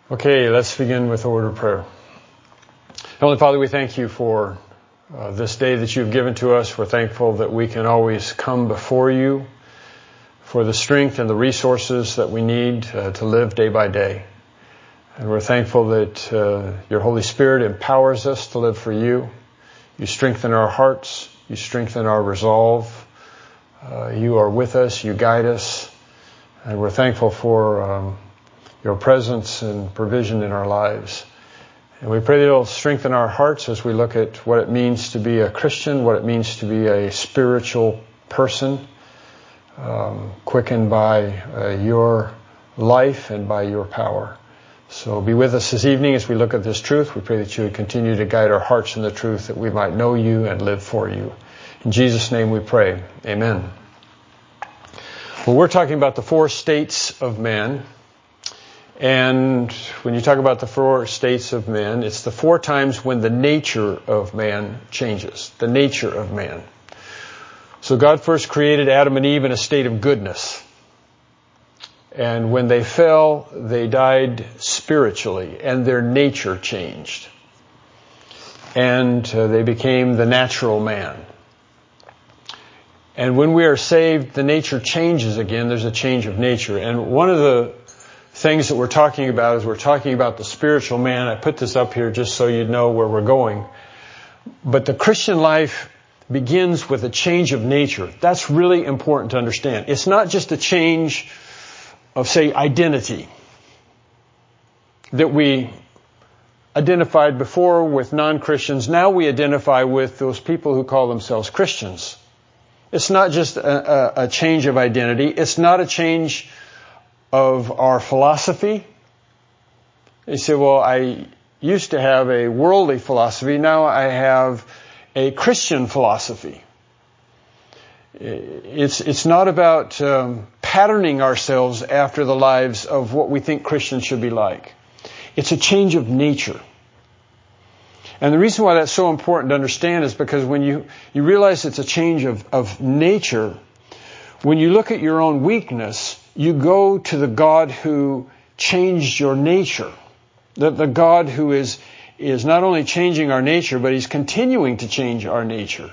Okay, let's begin with a word of prayer. Heavenly Father, we thank you for this day that you've given to us. We're thankful that we can always come before you for the strength and the resources that we need to live day by day. And we're thankful that your Holy Spirit empowers us to live for you. You strengthen our hearts. You strengthen our resolve. You are with us. You guide us. And we're thankful for your presence and provision in our lives. And we pray that it'll strengthen our hearts as we look at what it means to be a Christian, what it means to be a spiritual person, quickened by your life and by your power. So be with us this evening as we look at this truth. We pray that you would continue to guide our hearts in the truth, that we might know you and live for you. In Jesus' name we pray. Amen. Well, we're talking about the four states of man. And when you talk about the four states of man, it's the four times when the nature of man changes. The nature of man. So God first created Adam and Eve in a state of goodness. And when they fell, they died spiritually, and their nature changed. And they became the natural man. And when we are saved, the nature changes again. There's a change of nature. And one of the things that we're talking about is we're talking about the spiritual man. I put this up here just so you know where we're going. But the Christian life begins with a change of nature. That's really important to understand. It's not just a change of, say, identity that we identified before with non-Christians. Now we identify with those people who call themselves Christians. It's not just a change of identity. It's not a change of our philosophy. You say, well, I used to have a worldly philosophy. Now I have a Christian philosophy. It's not about patterning ourselves after the lives of what we think Christians should be like. It's a change of nature. And the reason why that's so important to understand is because when you realize it's a change of nature, when you look at your own weakness, you go to the God who changed your nature. The God who is not only changing our nature, but He's continuing to change our nature.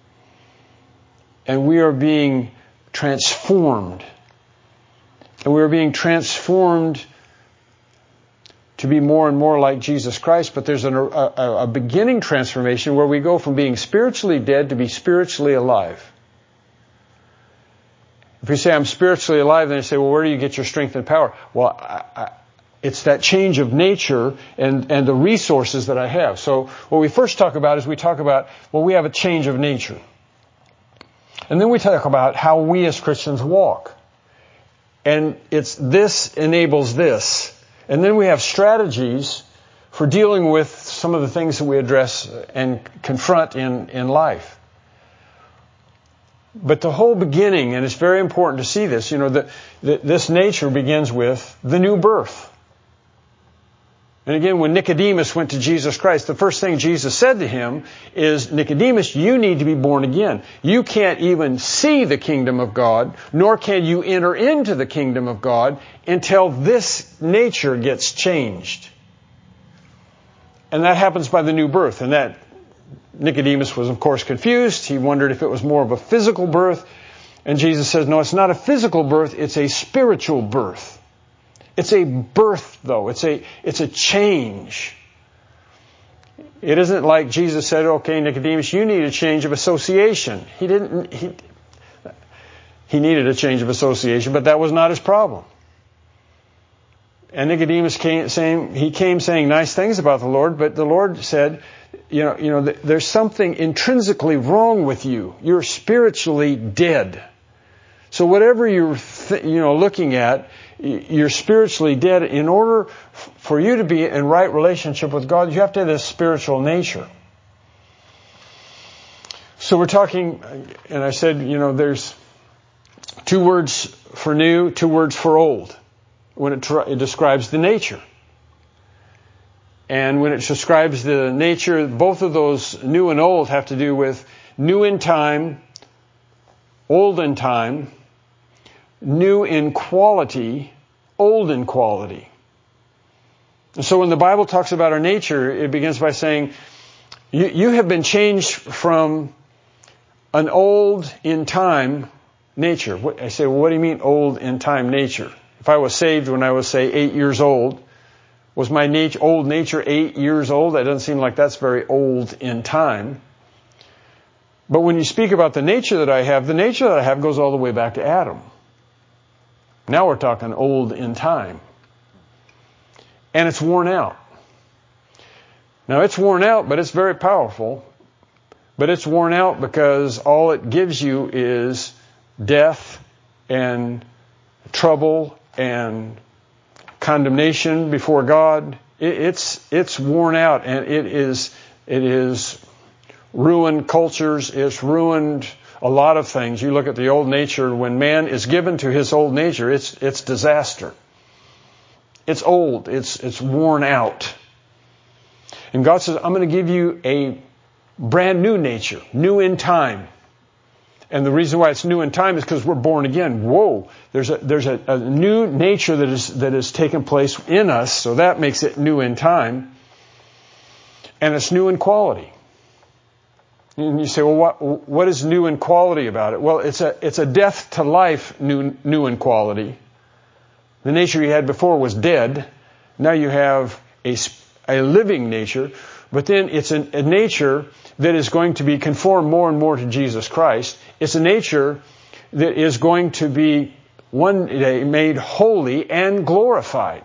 And we are being transformed. And we are being transformed to be more and more like Jesus Christ. But there's a beginning transformation where we go from being spiritually dead to be spiritually alive. If you say, I'm spiritually alive, then you say, well, where do you get your strength and power? Well, it's that change of nature and the resources that I have. So what we first talk about is we talk about, well, we have a change of nature. And then we talk about how we as Christians walk. And it's this enables this. And then we have strategies for dealing with some of the things that we address and confront in life. But the whole beginning, and it's very important to see this, this nature begins with the new birth. And again, when Nicodemus went to Jesus Christ, the first thing Jesus said to him is, Nicodemus, you need to be born again. You can't even see the kingdom of God, nor can you enter into the kingdom of God until this nature gets changed. And that happens by the new birth. And that Nicodemus was, of course, confused. He wondered if it was more of a physical birth. And Jesus says, no, it's not a physical birth. It's a spiritual birth. It's a birth, though. It's a change. It isn't like Jesus said, okay, Nicodemus, you need a change of association. He needed a change of association, but that was not his problem. And Nicodemus came saying nice things about the Lord, but the Lord said, there's something intrinsically wrong with you. You're spiritually dead. So whatever you're looking at, you're spiritually dead. In order for you to be in right relationship with God, you have to have this spiritual nature. So we're talking, and I said, there's two words for new, two words for old when it describes the nature. And when it describes the nature, both of those new and old have to do with new in time, old in time, new in quality, old in quality. And so when the Bible talks about our nature, it begins by saying, you have been changed from an old in time nature. I say, well, what do you mean old in time nature? If I was saved when I was, say, 8 years old, was my old nature 8 years old? That doesn't seem like that's very old in time. But when you speak about the nature that I have, the nature that I have goes all the way back to Adam. Now we're talking old in time. And it's worn out. Now it's worn out, but it's very powerful. But it's worn out because all it gives you is death and trouble and condemnation before God. It's worn out, and it is ruined cultures. It's ruined a lot of things. You look at the old nature. When man is given to his old nature, it's disaster. It's old. It's worn out. And God says, I'm going to give you a brand new nature, new in time. And the reason why it's new in time is because we're born again. Whoa! There's a new nature that is taken place in us, so that makes it new in time. And it's new in quality. And you say, well, what is new in quality about it? Well, it's a death to life new in quality. The nature you had before was dead. Now you have a living nature, but then it's a nature that is going to be conformed more and more to Jesus Christ. It's a nature that is going to be one day made holy and glorified.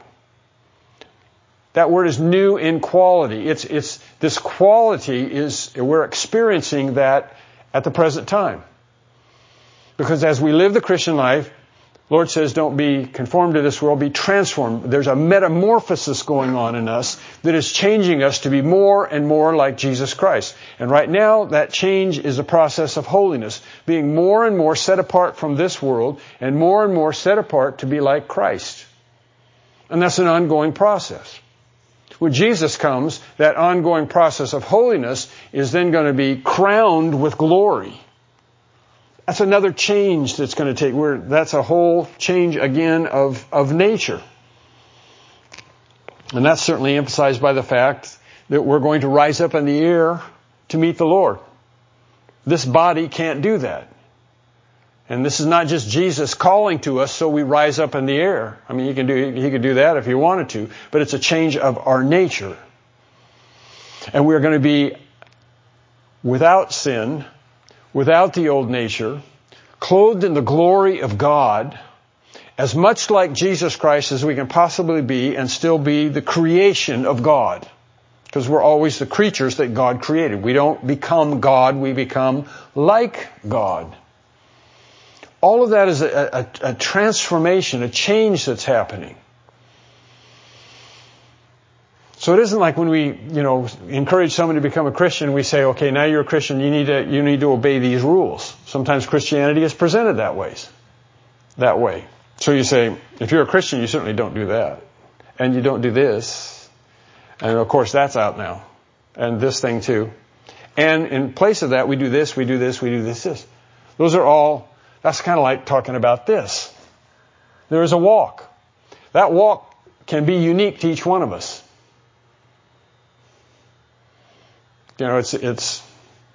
That word is new in quality. It's this quality we're experiencing that at the present time. Because as we live the Christian life, Lord says, don't be conformed to this world, be transformed. There's a metamorphosis going on in us that is changing us to be more and more like Jesus Christ. And right now, that change is a process of holiness, being more and more set apart from this world and more set apart to be like Christ. And that's an ongoing process. When Jesus comes, that ongoing process of holiness is then going to be crowned with glory. That's another change that's going to take. That's a whole change again of nature. And that's certainly emphasized by the fact that we're going to rise up in the air to meet the Lord. This body can't do that. And this is not just Jesus calling to us so we rise up in the air. I mean, he could do that if he wanted to, but it's a change of our nature. And we're going to be without sin, without the old nature, clothed in the glory of God, as much like Jesus Christ as we can possibly be and still be the creation of God. Because we're always the creatures that God created. We don't become God, we become like God. All of that is a transformation, a change that's happening. So it isn't like when we, encourage someone to become a Christian, we say, okay, now you're a Christian, you need to obey these rules. Sometimes Christianity is presented that way. So you say, if you're a Christian, you certainly don't do that. And you don't do this. And of course that's out now. And this thing too. And in place of that, we do this, this. Those are all, that's kind of like talking about this. There is a walk. That walk can be unique to each one of us. It's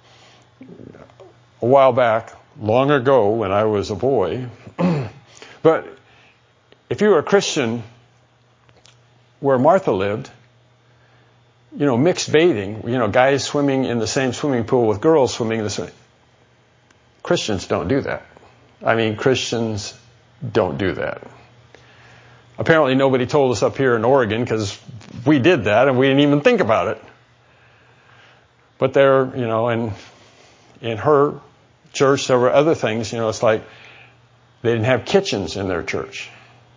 a while back, long ago when I was a boy. But if you were a Christian where Martha lived, mixed bathing, guys swimming in the same swimming pool with girls swimming in the same. Christians don't do that. Christians don't do that. Apparently nobody told us up here in Oregon because we did that and we didn't even think about it. But there, in her church, there were other things, it's like they didn't have kitchens in their church.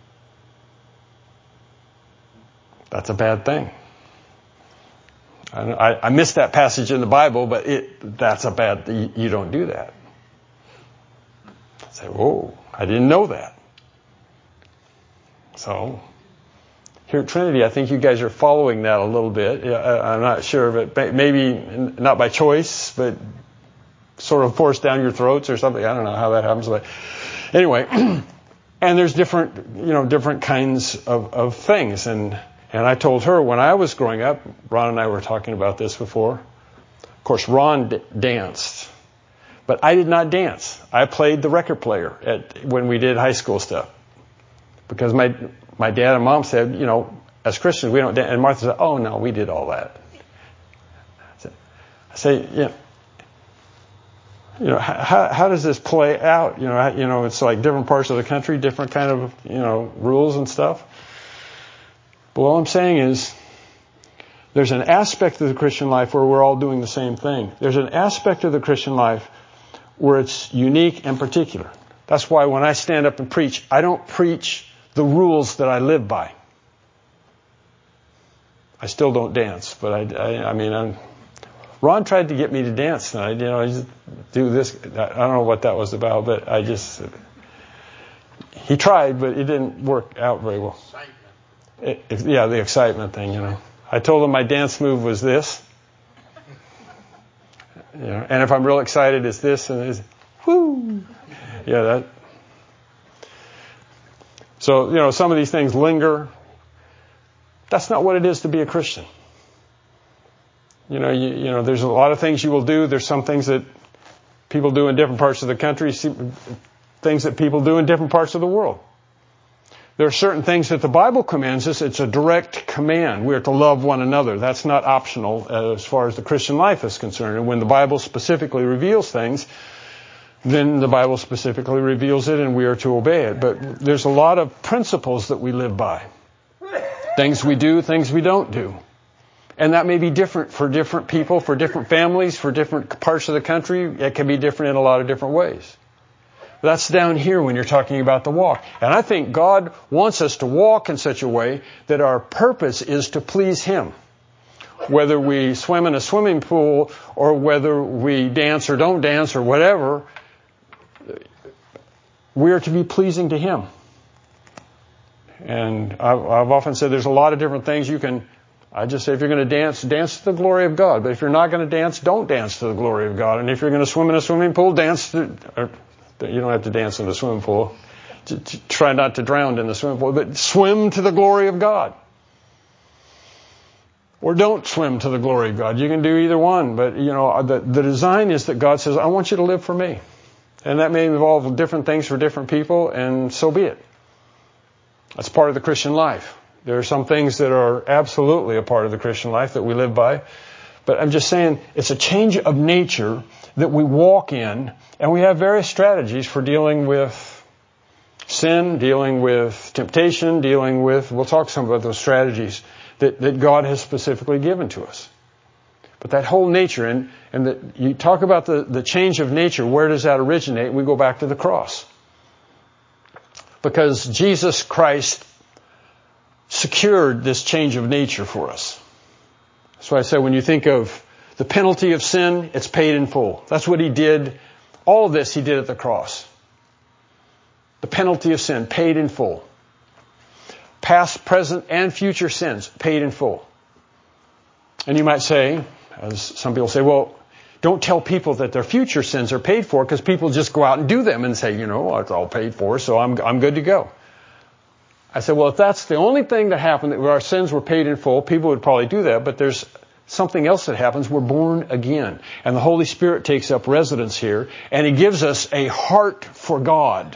That's a bad thing. I missed that passage in the Bible, but that's a bad thing. You don't do that. I say, whoa, I didn't know that. So, here at Trinity, I think you guys are following that a little bit. I'm not sure, but maybe not by choice, but sort of forced down your throats or something. I don't know how that happens, but anyway. And there's different kinds of things, and And I told her when I was growing up, Ron and I were talking about this before. Of course, Ron danced, but I did not dance. I played the record player when we did high school stuff. Because my dad and mom said, as Christians, we don't dance. And Martha said, oh, no, we did all that. I say, how does this play out? It's like different parts of the country, different kind of, rules and stuff. But all I'm saying is, there's an aspect of the Christian life where we're all doing the same thing. There's an aspect of the Christian life where it's unique and particular. That's why when I stand up and preach, I don't preach the rules that I live by. I still don't dance, but Ron tried to get me to dance tonight. I just do this. I don't know what that was about, but he tried, but it didn't work out very well. The excitement thing, I told him my dance move was this. And if I'm real excited, it's this and it's whoo. Yeah, So, some of these things linger. That's not what it is to be a Christian. There's a lot of things you will do. There's some things that people do in different parts of the country, things that people do in different parts of the world. There are certain things that the Bible commands us. It's a direct command. We are to love one another. That's not optional as far as the Christian life is concerned. And when the Bible specifically reveals things, then the Bible specifically reveals it and we are to obey it. But there's a lot of principles that we live by. Things we do, things we don't do. And that may be different for different people, for different families, for different parts of the country. It can be different in a lot of different ways. That's down here when you're talking about the walk. And I think God wants us to walk in such a way that our purpose is to please Him. Whether we swim in a swimming pool or whether we dance or don't dance or whatever, we are to be pleasing to Him. And I've often said there's a lot of different things I just say if you're going to dance, dance to the glory of God. But if you're not going to dance, don't dance to the glory of God. And if you're going to swim in a swimming pool, you don't have to dance in the swimming pool. Try not to drown in the swimming pool, but swim to the glory of God. Or don't swim to the glory of God. You can do either one, but the design is that God says, I want you to live for me. And that may involve different things for different people, and so be it. That's part of the Christian life. There are some things that are absolutely a part of the Christian life that we live by. But I'm just saying it's a change of nature that we walk in, and we have various strategies for dealing with sin, dealing with temptation, we'll talk some about those strategies that God has specifically given to us. But that whole nature, and that you talk about the change of nature, where does that originate? We go back to the cross. Because Jesus Christ secured this change of nature for us. That's why I say when you think of the penalty of sin, it's paid in full. That's what He did. All of this He did at the cross. The penalty of sin, paid in full. Past, present, and future sins, paid in full. And you might say, as some people say, well, don't tell people that their future sins are paid for, because people just go out and do them and say, it's all paid for, so I'm good to go. I said, well, if that's the only thing that happened, that our sins were paid in full, people would probably do that, but there's something else that happens. We're born again. And the Holy Spirit takes up residence here, and He gives us a heart for God.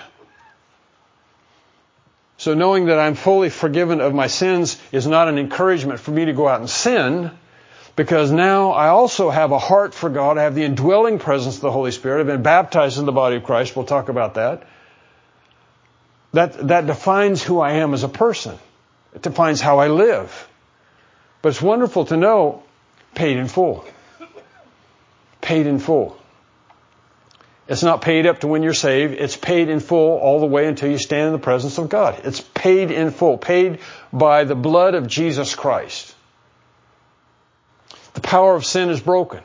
So knowing that I'm fully forgiven of my sins is not an encouragement for me to go out and sin, because now I also have a heart for God. I have the indwelling presence of the Holy Spirit. I've been baptized in the body of Christ. We'll talk about that. That defines who I am as a person. It defines how I live. But it's wonderful to know, paid in full. Paid in full. It's not paid up to when you're saved. It's paid in full all the way until you stand in the presence of God. It's paid in full. Paid by the blood of Jesus Christ. The power of sin is broken.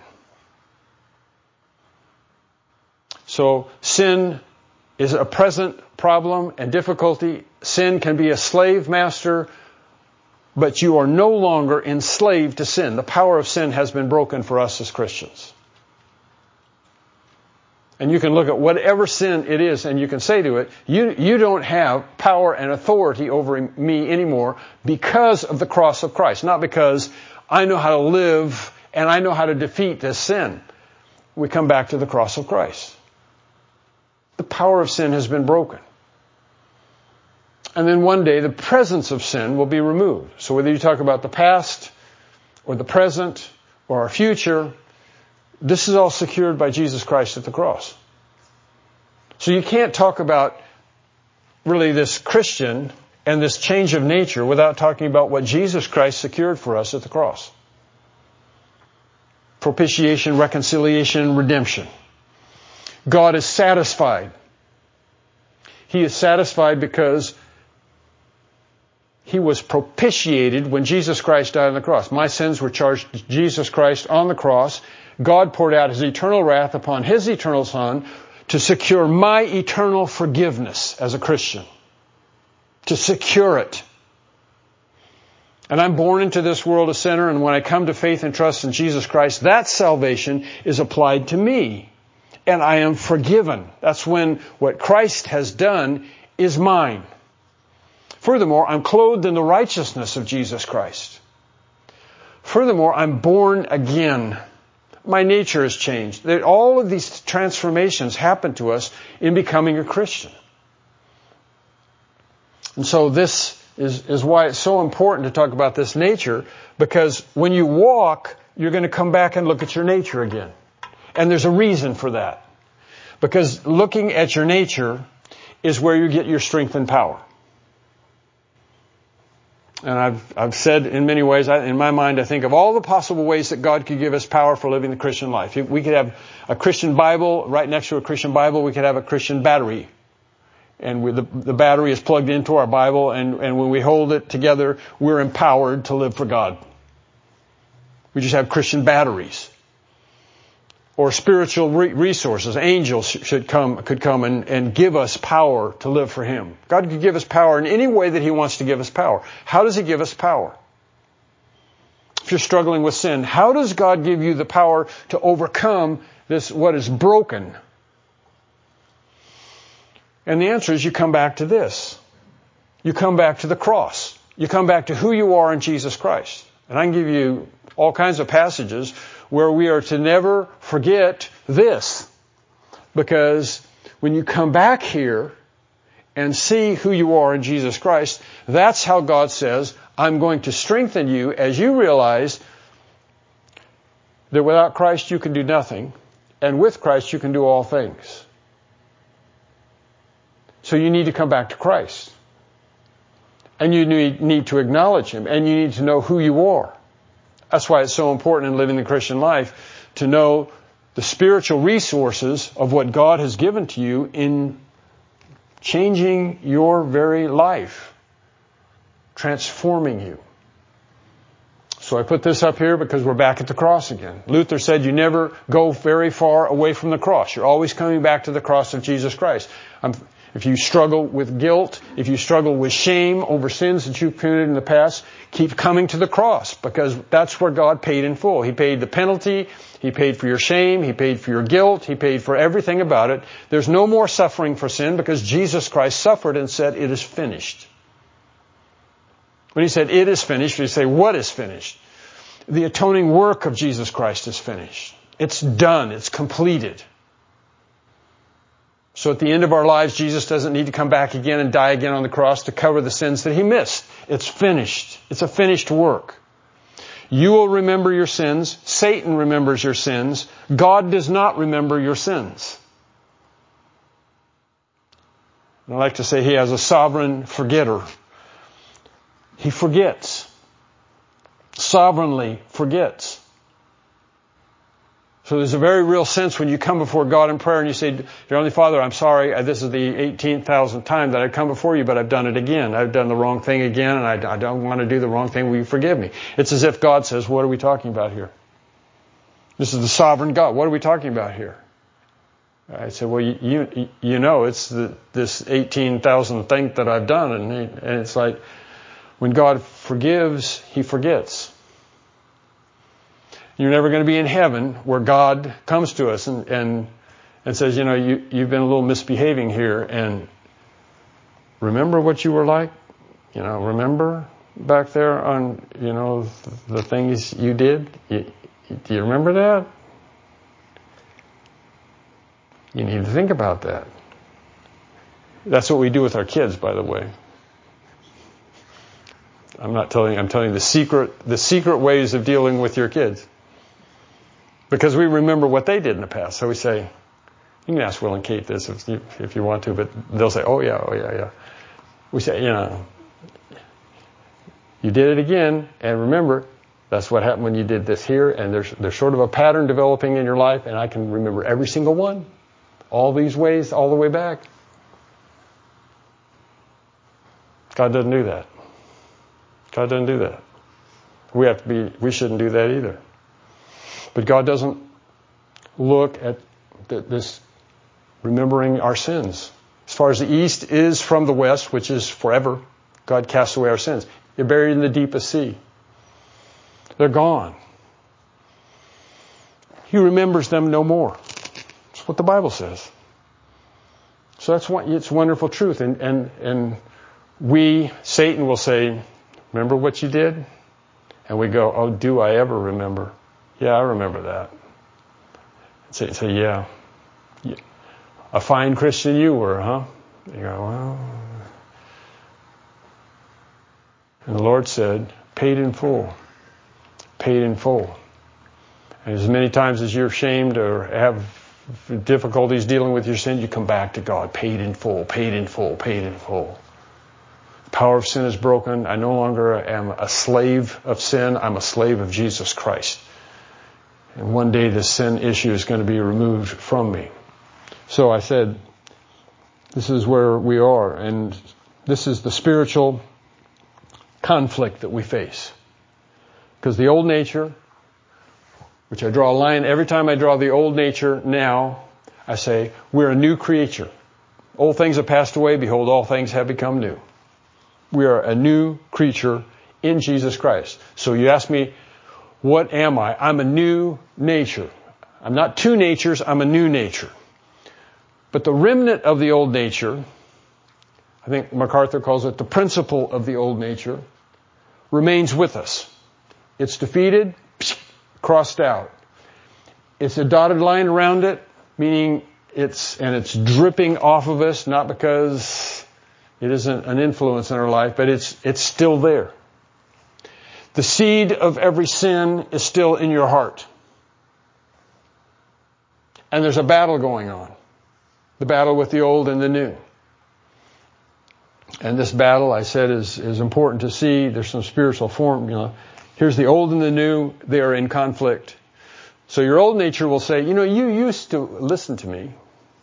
So sin is a present problem and difficulty. Sin can be a slave master, but you are no longer enslaved to sin. The power of sin has been broken for us as Christians. And you can look at whatever sin it is and you can say to it, you don't have power and authority over me anymore because of the cross of Christ. Not because I know how to live and I know how to defeat this sin. We come back to the cross of Christ. The power of sin has been broken. And then one day the presence of sin will be removed. So whether you talk about the past or the present or our future, this is all secured by Jesus Christ at the cross. So you can't talk about really this Christian and this change of nature without talking about what Jesus Christ secured for us at the cross. Propitiation, reconciliation, redemption. God is satisfied. He is satisfied because He was propitiated when Jesus Christ died on the cross. My sins were charged to Jesus Christ on the cross. God poured out His eternal wrath upon His eternal Son to secure my eternal forgiveness as a Christian. To secure it. And I'm born into this world a sinner, and when I come to faith and trust in Jesus Christ, that salvation is applied to me. And I am forgiven. That's when what Christ has done is mine. Furthermore, I'm clothed in the righteousness of Jesus Christ. Furthermore, I'm born again. My nature has changed. All of these transformations happen to us in becoming a Christian. And so this is why it's so important to talk about this nature, because when you walk, you're going to come back and look at your nature again. And there's a reason for that. Because looking at your nature is where you get your strength and power. And I've said in many ways, in my mind, I think of all the possible ways that God could give us power for living the Christian life. We could have a Christian Bible. Right next to a Christian Bible, we could have a Christian battery. And the battery is plugged into our Bible, and when we hold it together, we're empowered to live for God. We just have Christian batteries. Or spiritual resources. Angels could come and give us power to live for Him. God could give us power in any way that He wants to give us power. How does He give us power? If you're struggling with sin, how does God give you the power to overcome what is broken? And the answer is you come back to this. You come back to the cross. You come back to who you are in Jesus Christ. And I can give you all kinds of passages where we are to never forget this. Because when you come back here and see who you are in Jesus Christ, that's how God says, I'm going to strengthen you as you realize that without Christ you can do nothing, and with Christ you can do all things. So you need to come back to Christ. And you need to acknowledge Him, and you need to know who you are. That's why it's so important in living the Christian life to know the spiritual resources of what God has given to you in changing your very life, transforming you. So I put this up here because we're back at the cross again. Luther said you never go very far away from the cross. You're always coming back to the cross of Jesus Christ. If you struggle with guilt, if you struggle with shame over sins that you've committed in the past, keep coming to the cross, because that's where God paid in full. He paid the penalty. He paid for your shame. He paid for your guilt. He paid for everything about it. There's no more suffering for sin because Jesus Christ suffered and said, it is finished. When He said, it is finished, we say, what is finished? The atoning work of Jesus Christ is finished. It's done. It's completed. So at the end of our lives, Jesus doesn't need to come back again and die again on the cross to cover the sins that He missed. It's finished. It's a finished work. You will remember your sins. Satan remembers your sins. God does not remember your sins. And I like to say He has a sovereign forgetter. He forgets. Sovereignly forgets. So there's a very real sense when you come before God in prayer and you say, Dear Heavenly Father, I'm sorry, this is the 18,000th time that I've come before you, but I've done it again. I've done the wrong thing again, and I don't want to do the wrong thing. Will you forgive me? It's as if God says, what are we talking about here? This is the sovereign God. What are we talking about here? I said, well, you know, it's this 18,000th thing that I've done. And it's like, when God forgives, He forgets. You're never going to be in heaven where God comes to us and and says, you've been a little misbehaving here, and remember what you were like? Remember back there on, the things you did? Do you remember that? You need to think about that. That's what we do with our kids, by the way. I'm telling you the secret ways of dealing with your kids. Because we remember what they did in the past. So we say, you can ask Will and Kate this if you want to, but they'll say, oh yeah. We say, you did it again, and remember, that's what happened when you did this here, and there's sort of a pattern developing in your life, and I can remember every single one. All these ways, all the way back. God doesn't do that. God doesn't do that. We shouldn't do that either. But God doesn't look at this remembering our sins. As far as the east is from the west, which is forever, God casts away our sins. They're buried in the deepest sea. They're gone. He remembers them no more. That's what the Bible says. So it's wonderful truth. And Satan will say, remember what you did? And we go, oh, do I ever remember? Yeah, I remember that. Say, yeah. A fine Christian you were, huh? You go, well. And the Lord said, paid in full. Paid in full. And as many times as you're ashamed or have difficulties dealing with your sin, you come back to God. Paid in full, paid in full, paid in full. The power of sin is broken. I no longer am a slave of sin. I'm a slave of Jesus Christ. And one day this sin issue is going to be removed from me. So I said, this is where we are. And this is the spiritual conflict that we face. Because the old nature, which I draw a line every time I draw the old nature now, I say, we're a new creature. Old things have passed away. Behold, all things have become new. We are a new creature in Jesus Christ. So you ask me, what am I? I'm a new nature. I'm not two natures, I'm a new nature. But the remnant of the old nature, I think MacArthur calls it the principle of the old nature, remains with us. It's defeated, crossed out. It's a dotted line around it, meaning it's dripping off of us, not because it isn't an influence in our life, but it's still there. The seed of every sin is still in your heart. And there's a battle going on. The battle with the old and the new. And this battle, I said, is important to see. There's some spiritual form, Here's the old and the new. They are in conflict. So your old nature will say, you used to listen to me.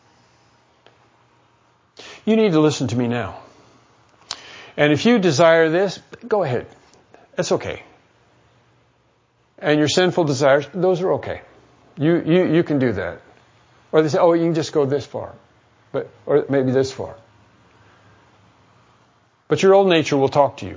You need to listen to me now. And if you desire this, go ahead. That's okay. And your sinful desires, those are okay. You can do that. Or they say, oh, you can just go this far. Or maybe this far. But your old nature will talk to you.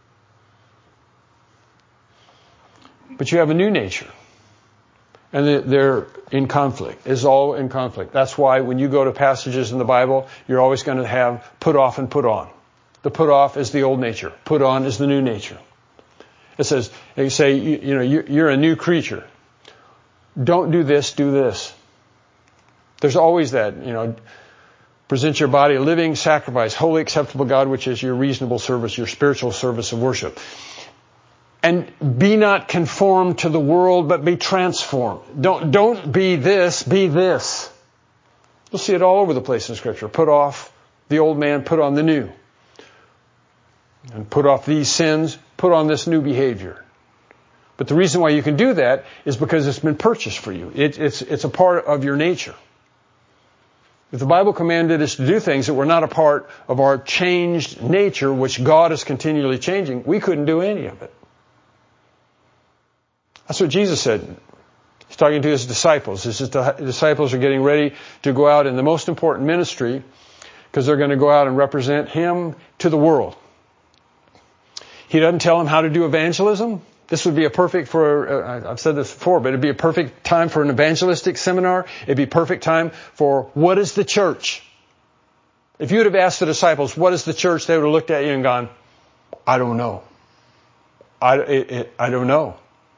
But you have a new nature. And they're in conflict. It's all in conflict. That's why when you go to passages in the Bible, you're always going to have put off and put on. The put off is the old nature. Put on is the new nature. It says, they say, you're a new creature. Don't do this, do this. There's always that, present your body a living sacrifice, holy acceptable God, which is your reasonable service, your spiritual service of worship. And be not conformed to the world, but be transformed. Don't be this, be this. You'll see it all over the place in Scripture. Put off the old man, put on the new. And put off these sins, put on this new behavior. But the reason why you can do that is because it's been purchased for you. It's a part of your nature. If the Bible commanded us to do things that were not a part of our changed nature, which God is continually changing, we couldn't do any of it. That's what Jesus said. He's talking to his disciples. His disciples are getting ready to go out in the most important ministry because they're going to go out and represent him to the world. He doesn't tell them how to do evangelism. This would be a perfect I've said this before, but it'd be a perfect time for an evangelistic seminar. It'd be a perfect time for what is the church? If you would have asked the disciples, what is the church? They would have looked at you and gone, I don't know. I don't know.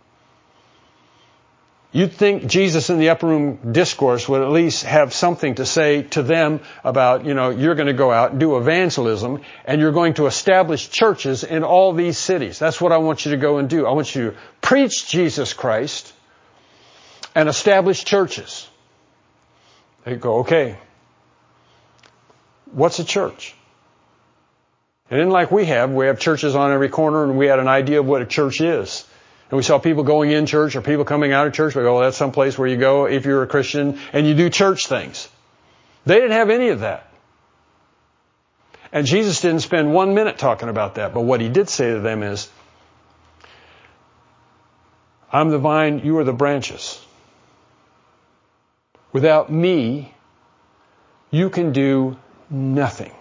You'd think Jesus in the upper room discourse would at least have something to say to them about, you're going to go out and do evangelism and you're going to establish churches in all these cities. That's what I want you to go and do. I want you to preach Jesus Christ and establish churches. They go, okay, what's a church? It isn't like we have churches on every corner and we had an idea of what a church is. And we saw people going in church or people coming out of church. We go, well, that's some place where you go if you're a Christian and you do church things. They didn't have any of that. And Jesus didn't spend 1 minute talking about that. But what he did say to them is, I'm the vine, you are the branches. Without me, you can do nothing.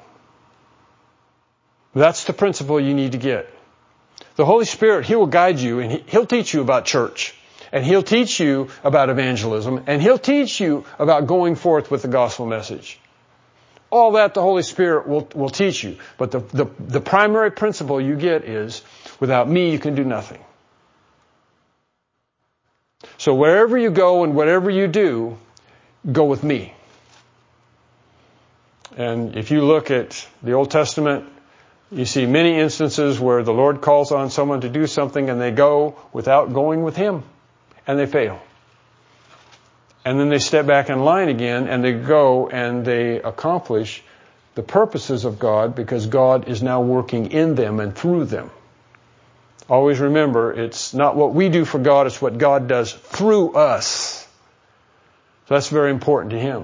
That's the principle you need to get. The Holy Spirit, He will guide you and He'll teach you about church. And He'll teach you about evangelism. And He'll teach you about going forth with the gospel message. All that the Holy Spirit will teach you. But the primary principle you get is, without me you can do nothing. So wherever you go and whatever you do, go with me. And if you look at the Old Testament, you see many instances where the Lord calls on someone to do something and they go without going with Him and they fail. And then they step back in line again and they go and they accomplish the purposes of God because God is now working in them and through them. Always remember, it's not what we do for God, it's what God does through us. So that's very important to Him.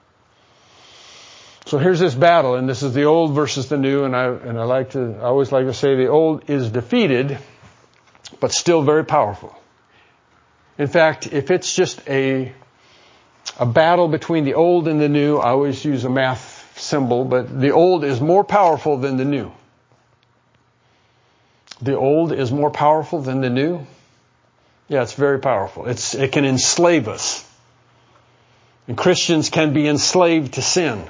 So here's this battle, and this is the old versus the new, and I always like to say the old is defeated, but still very powerful. In fact, if it's just a battle between the old and the new, I always use a math symbol, but the old is more powerful than the new. The old is more powerful than the new? Yeah, it's very powerful. It can enslave us. And Christians can be enslaved to sin.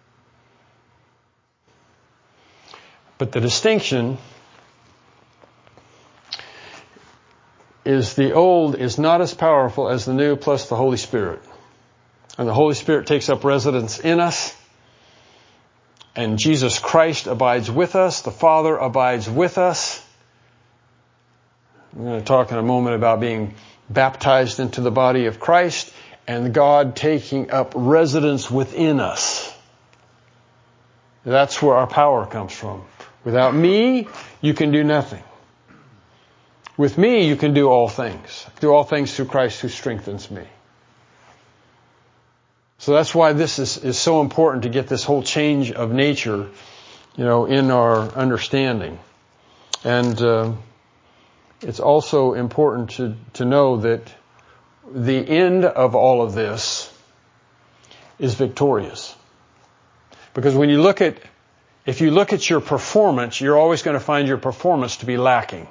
But the distinction is the old is not as powerful as the new plus the Holy Spirit. And the Holy Spirit takes up residence in us. And Jesus Christ abides with us. The Father abides with us. I'm going to talk in a moment about being baptized into the body of Christ and God taking up residence within us. That's where our power comes from. Without me, you can do nothing. With me, you can do all things. Do all things through Christ who strengthens me. So that's why this is so important to get this whole change of nature, in our understanding. And it's also important to know that the end of all of this is victorious. Because if you look at your performance, you're always going to find your performance to be lacking.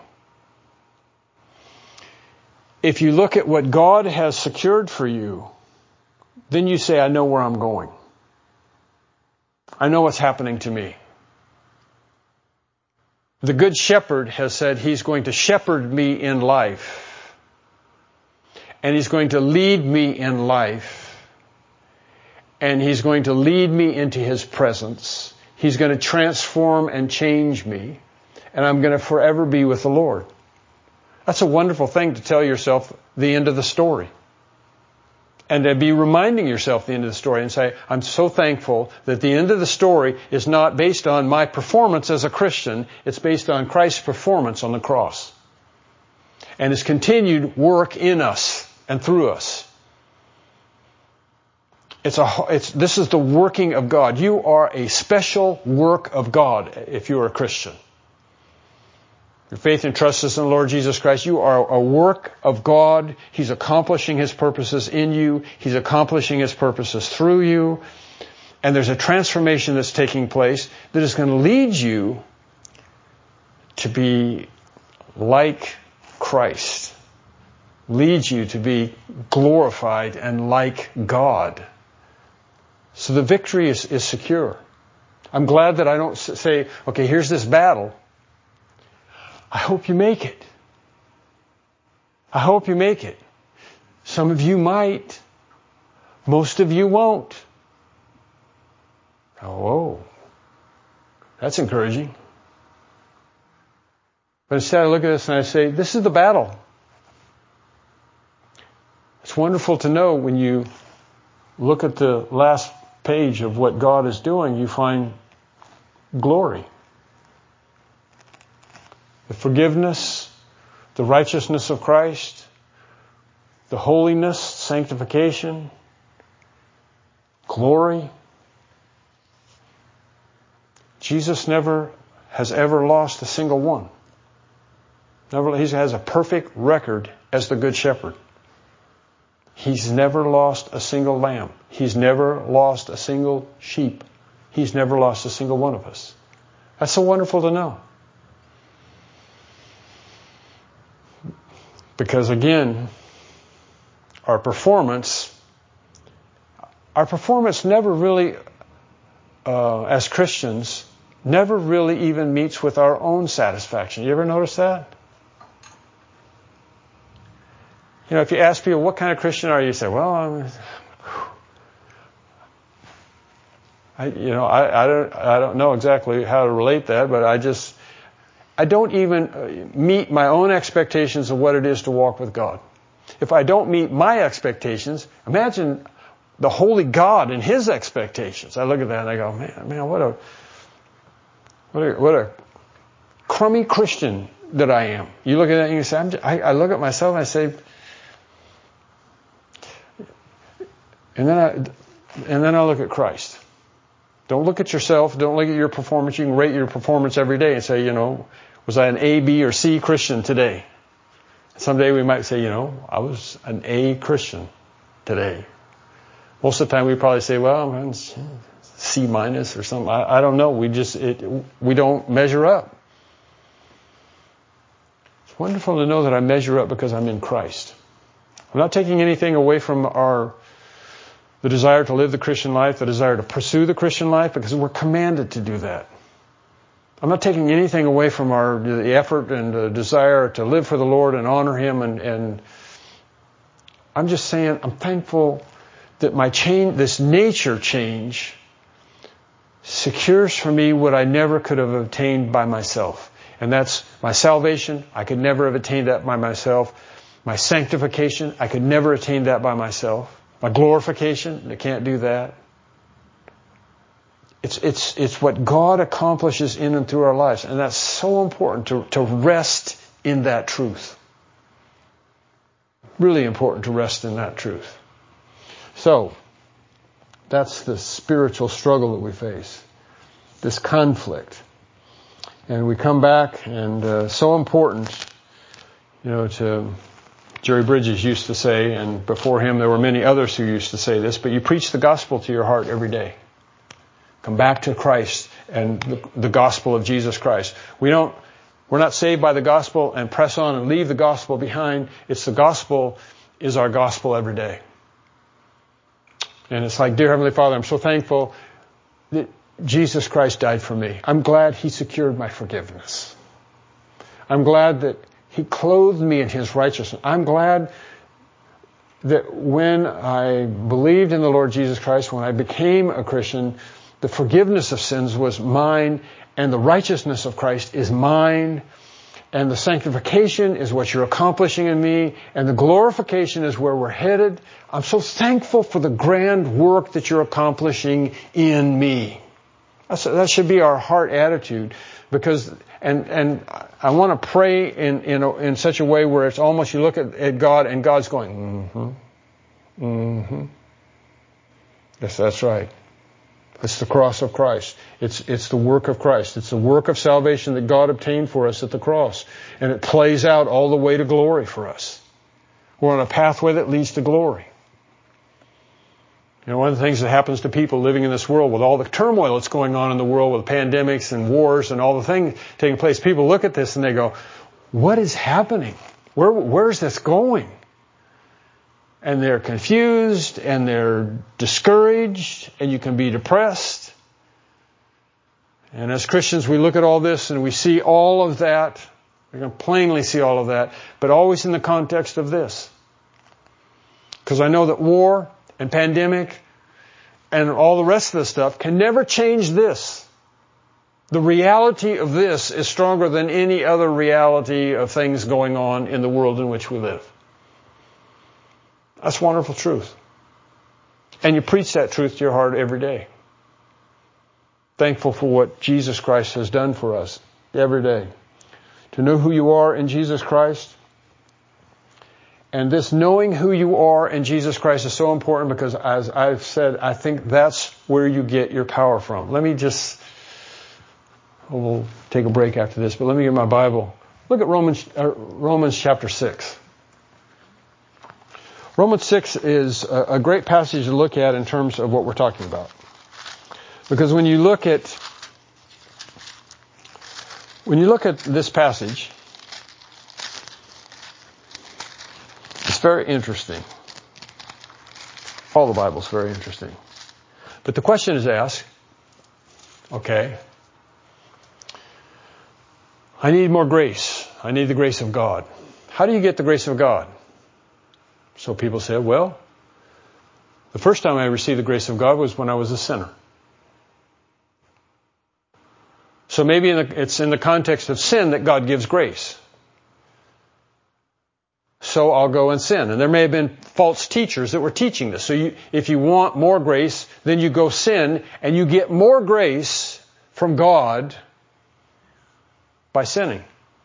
If you look at what God has secured for you, then you say, I know where I'm going. I know what's happening to me. The Good Shepherd has said He's going to shepherd me in life. And He's going to lead me in life. And He's going to lead me into His presence. He's going to transform and change me. And I'm going to forever be with the Lord. That's a wonderful thing to tell yourself the end of the story. And to be reminding yourself the end of the story and say, I'm so thankful that the end of the story is not based on my performance as a Christian. It's based on Christ's performance on the cross. And His continued work in us and through us. This is the working of God. You are a special work of God if you are a Christian. Your faith and trust is in the Lord Jesus Christ. You are a work of God. He's accomplishing His purposes in you. He's accomplishing His purposes through you. And there's a transformation that's taking place that is going to lead you to be like Christ leads you to be glorified and like God. So the victory is secure. I'm glad that I don't say, okay, here's this battle. I hope you make it. I hope you make it. Some of you might. Most of you won't. Oh, that's encouraging. But instead I look at this and I say, this is the battle. It's wonderful to know when you look at the last page of what God is doing, you find glory. The forgiveness, the righteousness of Christ, the holiness, sanctification, glory. Jesus never has ever lost a single one. He has a perfect record as the Good Shepherd. He's never lost a single lamb. He's never lost a single sheep. He's never lost a single one of us. That's so wonderful to know. Because again, our performance never really, as Christians, never really even meets with our own satisfaction. You ever notice that? You know, if you ask people, what kind of Christian are you? You say, well, I don't know exactly how to relate that, but I don't even meet my own expectations of what it is to walk with God. If I don't meet my expectations, imagine the holy God and His expectations. I look at that and I go, man, what a crummy Christian that I am. You look at that and you say, I look at myself and I say, and then I look at Christ. Don't look at yourself. Don't look at your performance. You can rate your performance every day and say, was I an A, B, or C Christian today? Someday we might say, I was an A Christian today. Most of the time we probably say, well, I'm C minus or something. I don't know. We don't measure up. It's wonderful to know that I measure up because I'm in Christ. I'm not taking anything away from the desire to live the Christian life, the desire to pursue the Christian life, because we're commanded to do that. I'm not taking anything away from the effort and the desire to live for the Lord and honor Him, and I'm just saying I'm thankful that this nature change secures for me what I never could have obtained by myself. And that's my salvation. I could never have attained that by myself. My sanctification, I could never attain that by myself. My glorification, I can't do that. It's what God accomplishes in and through our lives. And that's so important to rest in that truth. Really important to rest in that truth. So, that's the spiritual struggle that we face. This conflict. And we come back and so important, to Jerry Bridges used to say, and before him there were many others who used to say this, but you preach the gospel to your heart every day. Come back to Christ and the gospel of Jesus Christ. We're not saved by the gospel and press on and leave the gospel behind. It's the gospel is our gospel every day. And it's like, dear Heavenly Father, I'm so thankful that Jesus Christ died for me. I'm glad He secured my forgiveness. I'm glad that He clothed me in His righteousness. I'm glad that when I believed in the Lord Jesus Christ, when I became a Christian, the forgiveness of sins was mine, and the righteousness of Christ is mine, and the sanctification is what You're accomplishing in me, and the glorification is where we're headed. I'm so thankful for the grand work that You're accomplishing in me. That should be our heart attitude, because and I want to pray in such a way where it's almost you look at God and God's going, Yes, that's right. It's the cross of Christ. It's the work of Christ. It's the work of salvation that God obtained for us at the cross. And it plays out all the way to glory for us. We're on a pathway that leads to glory. One of the things that happens to people living in this world with all the turmoil that's going on in the world with pandemics and wars and all the things taking place, people look at this and they go, what is happening? Where's this going? And they're confused and they're discouraged, and you can be depressed. And as Christians, we look at all this and we see all of that. We can plainly see all of that, but always in the context of this. Because I know that war and pandemic and all the rest of the stuff can never change this. The reality of this is stronger than any other reality of things going on in the world in which we live. That's wonderful truth. And you preach that truth to your heart every day. Thankful for what Jesus Christ has done for us every day. To know who you are in Jesus Christ. And this knowing who you are in Jesus Christ is so important because, as I've said, I think that's where you get your power from. We'll take a break after this, but let me get my Bible. Look at Romans chapter 6. Romans 6 is a great passage to look at in terms of what we're talking about. Because when you look at this passage, it's very interesting. All the Bible's very interesting. But the question is asked, okay, I need more grace. I need the grace of God. How do you get the grace of God? So people say, well, the first time I received the grace of God was when I was a sinner. So maybe it's in the context of sin that God gives grace. So I'll go and sin. And there may have been false teachers that were teaching this. So if you want more grace, then you go sin and you get more grace from God by sinning.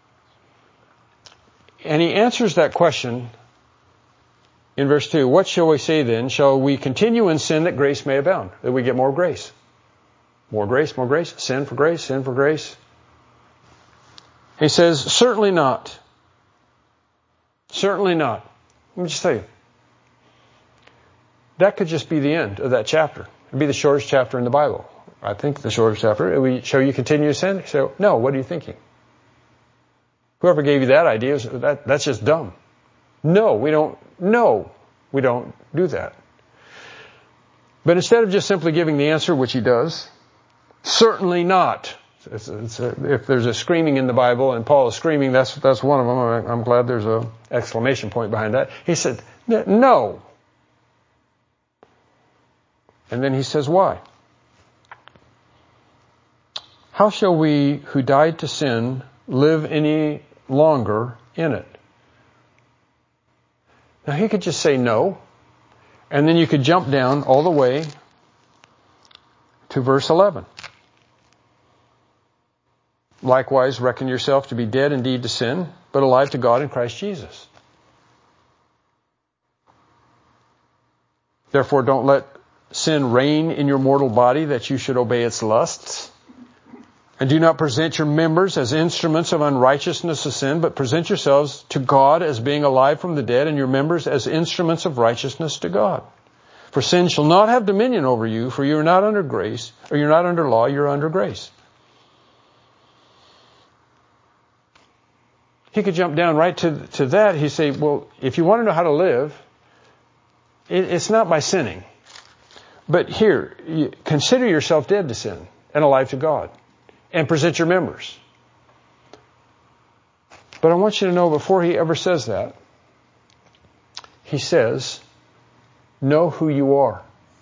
And he answers that question in verse 2. What shall we say then? Shall we continue in sin that grace may abound? That we get more grace. More grace, more grace. Sin for grace, sin for grace. He says, certainly not. Certainly not. Let me just tell you. That could just be the end of that chapter. It'd be the shortest chapter in the Bible. I think the shortest chapter. Shall you continue to sin? So, no, what are you thinking? Whoever gave you that idea, that's just dumb. No, we don't do that. But instead of just simply giving the answer, which he does, certainly not. If there's a screaming in the Bible, and Paul is screaming, that's one of them. I'm glad there's an exclamation point behind that. He said, no. And then he says, why? How shall we who died to sin live any longer in it? Now he could just say no, and then you could jump down all the way to verse 11. Likewise, reckon yourself to be dead indeed to sin, but alive to God in Christ Jesus. Therefore, don't let sin reign in your mortal body that you should obey its lusts. And do not present your members as instruments of unrighteousness of sin, but present yourselves to God as being alive from the dead, and your members as instruments of righteousness to God. For sin shall not have dominion over you, for you are not under grace, or you're not under law, you're under grace. He could jump down right to that. He'd say, well, if you want to know how to live, it's not by sinning. But here, consider yourself dead to sin and alive to God. And present your members. But I want you to know before he ever says that, he says, know who you are.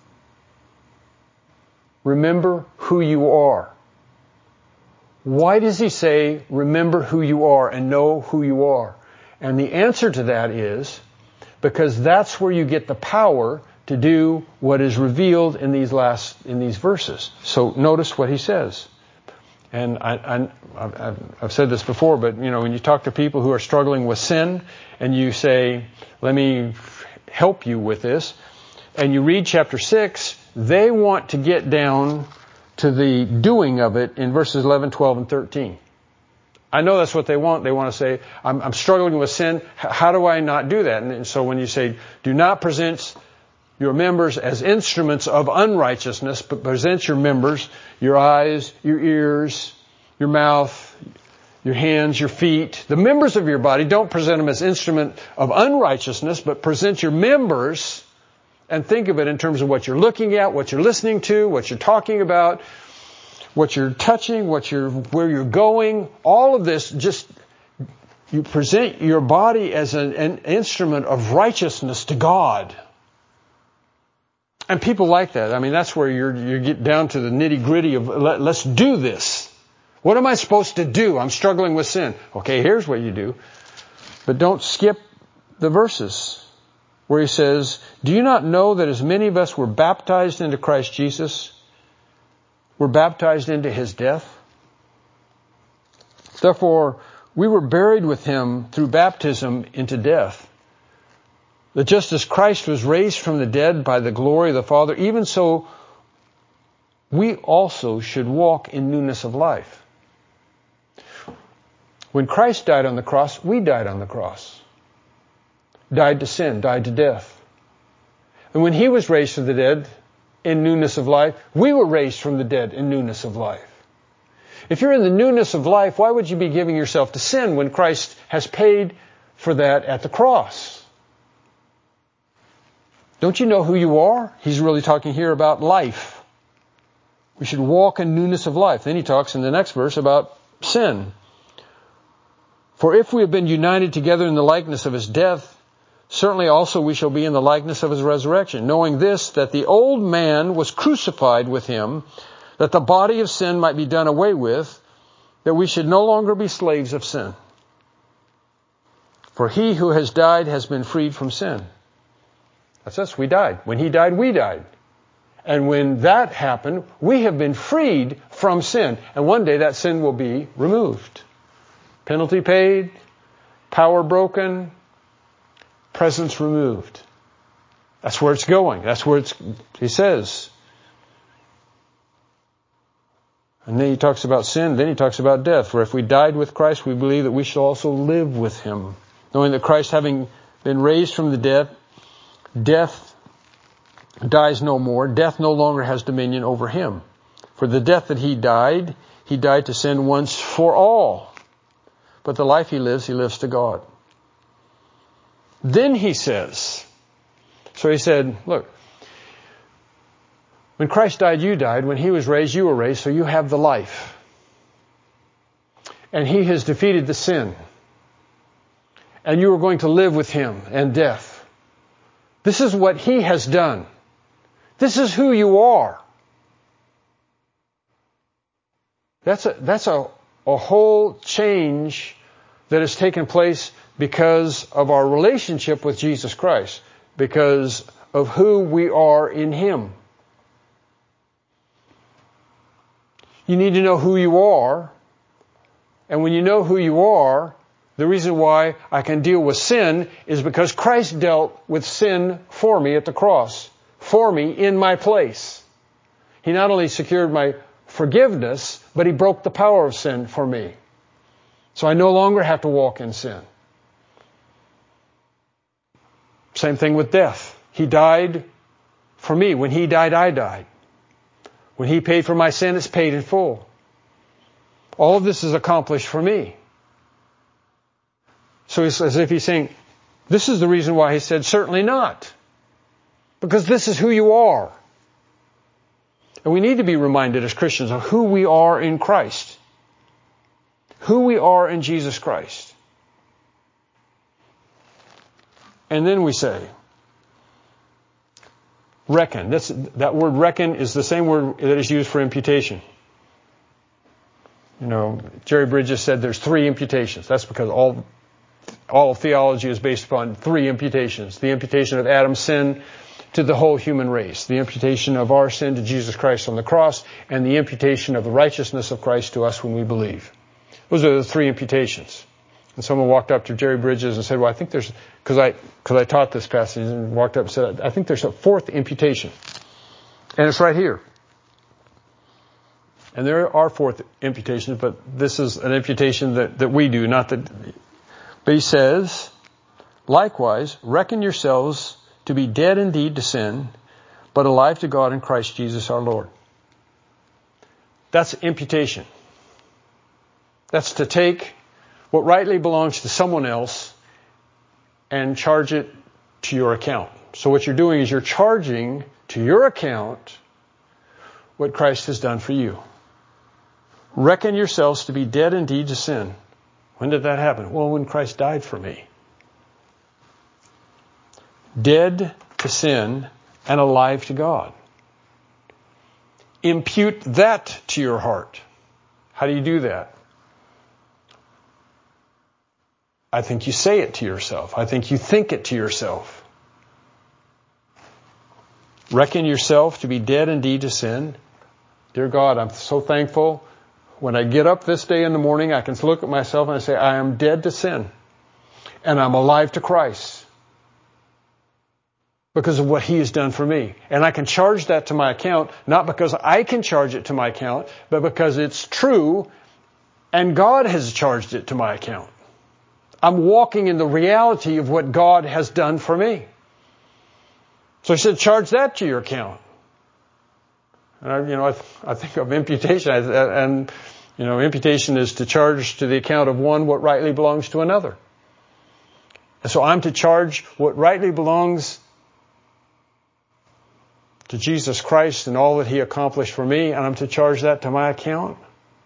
Remember who you are. Why does he say, remember who you are and know who you are? And the answer to that is, because that's where you get the power to do what is revealed in these verses. So notice what he says. And I've said this before, but when you talk to people who are struggling with sin and you say, let me help you with this, and you read chapter 6, they want to get down to the doing of it in verses 11, 12, and 13. I know that's what they want. They want to say, I'm struggling with sin. How do I not do that? And so when you say, do not present your members as instruments of unrighteousness, but present your members, your eyes, your ears, your mouth, your hands, your feet, the members of your body. Don't present them as instrument of unrighteousness, but present your members and think of it in terms of what you're looking at, what you're listening to, what you're talking about, what you're touching, where you're going. All of this, just you present your body as an instrument of righteousness to God. And people like that. I mean, that's where you get down to the nitty-gritty of let's do this. What am I supposed to do? I'm struggling with sin. Okay, here's what you do. But don't skip the verses where he says, do you not know that as many of us were baptized into Christ Jesus, were baptized into his death? Therefore, we were buried with him through baptism into death, that just as Christ was raised from the dead by the glory of the Father, even so we also should walk in newness of life. When Christ died on the cross, we died on the cross. Died to sin, died to death. And when he was raised from the dead in newness of life, we were raised from the dead in newness of life. If you're in the newness of life, why would you be giving yourself to sin when Christ has paid for that at the cross? Don't you know who you are? He's really talking here about life. We should walk in newness of life. Then he talks in the next verse about sin. For if we have been united together in the likeness of his death, certainly also we shall be in the likeness of his resurrection, knowing this, that the old man was crucified with him, that the body of sin might be done away with, that we should no longer be slaves of sin. For he who has died has been freed from sin. That's us, we died. When he died, we died. And when that happened, we have been freed from sin. And one day that sin will be removed. Penalty paid, power broken, presence removed. That's where it's going. That's where he says. And then he talks about sin, then he talks about death. For if we died with Christ, we believe that we shall also live with him. Knowing that Christ, having been raised from the dead, death dies no more. Death no longer has dominion over him. For the death that he died to sin once for all. But the life he lives to God. Then he says, so he said, look, when Christ died, you died. When he was raised, you were raised, so you have the life. And he has defeated the sin. And you are going to live with him and death. This is what he has done. This is who you are. That's a whole change that has taken place because of our relationship with Jesus Christ, because of who we are in him. You need to know who you are, and when you know who you are, the reason why I can deal with sin is because Christ dealt with sin for me at the cross, for me in my place. He not only secured my forgiveness, but he broke the power of sin for me. So I no longer have to walk in sin. Same thing with death. He died for me. When he died, I died. When he paid for my sin, it's paid in full. All of this is accomplished for me. So it's as if he's saying, this is the reason why he said, certainly not. Because this is who you are. And we need to be reminded as Christians of who we are in Christ. Who we are in Jesus Christ. And then we say, reckon. That word reckon is the same word that is used for imputation. You know, Jerry Bridges said there's 3 imputations. That's because all theology is based upon 3 imputations. The imputation of Adam's sin to the whole human race. The imputation of our sin to Jesus Christ on the cross. And the imputation of the righteousness of Christ to us when we believe. Those are the 3 imputations. And someone walked up to Jerry Bridges and said, well, I think there's, because I taught this passage, and walked up and said, I think there's a 4th imputation. And it's right here. And there are 4th imputations, but this is an imputation that we do, not that. But he says, likewise, reckon yourselves to be dead indeed to sin, but alive to God in Christ Jesus our Lord. That's imputation. That's to take what rightly belongs to someone else and charge it to your account. So what you're doing is you're charging to your account what Christ has done for you. Reckon yourselves to be dead indeed to sin. When did that happen? Well, when Christ died for me. Dead to sin and alive to God. Impute that to your heart. How do you do that? I think you say it to yourself. I think you think it to yourself. Reckon yourself to be dead indeed to sin. Dear God, I'm so thankful. When I get up this day in the morning, I can look at myself and I say, I am dead to sin. And I'm alive to Christ. Because of what He has done for me. And I can charge that to my account, not because I can charge it to my account, but because it's true and God has charged it to my account. I'm walking in the reality of what God has done for me. So He said, charge that to your account. And I think of imputation, and imputation is to charge to the account of one what rightly belongs to another. And so I'm to charge what rightly belongs to Jesus Christ and all that He accomplished for me, and I'm to charge that to my account.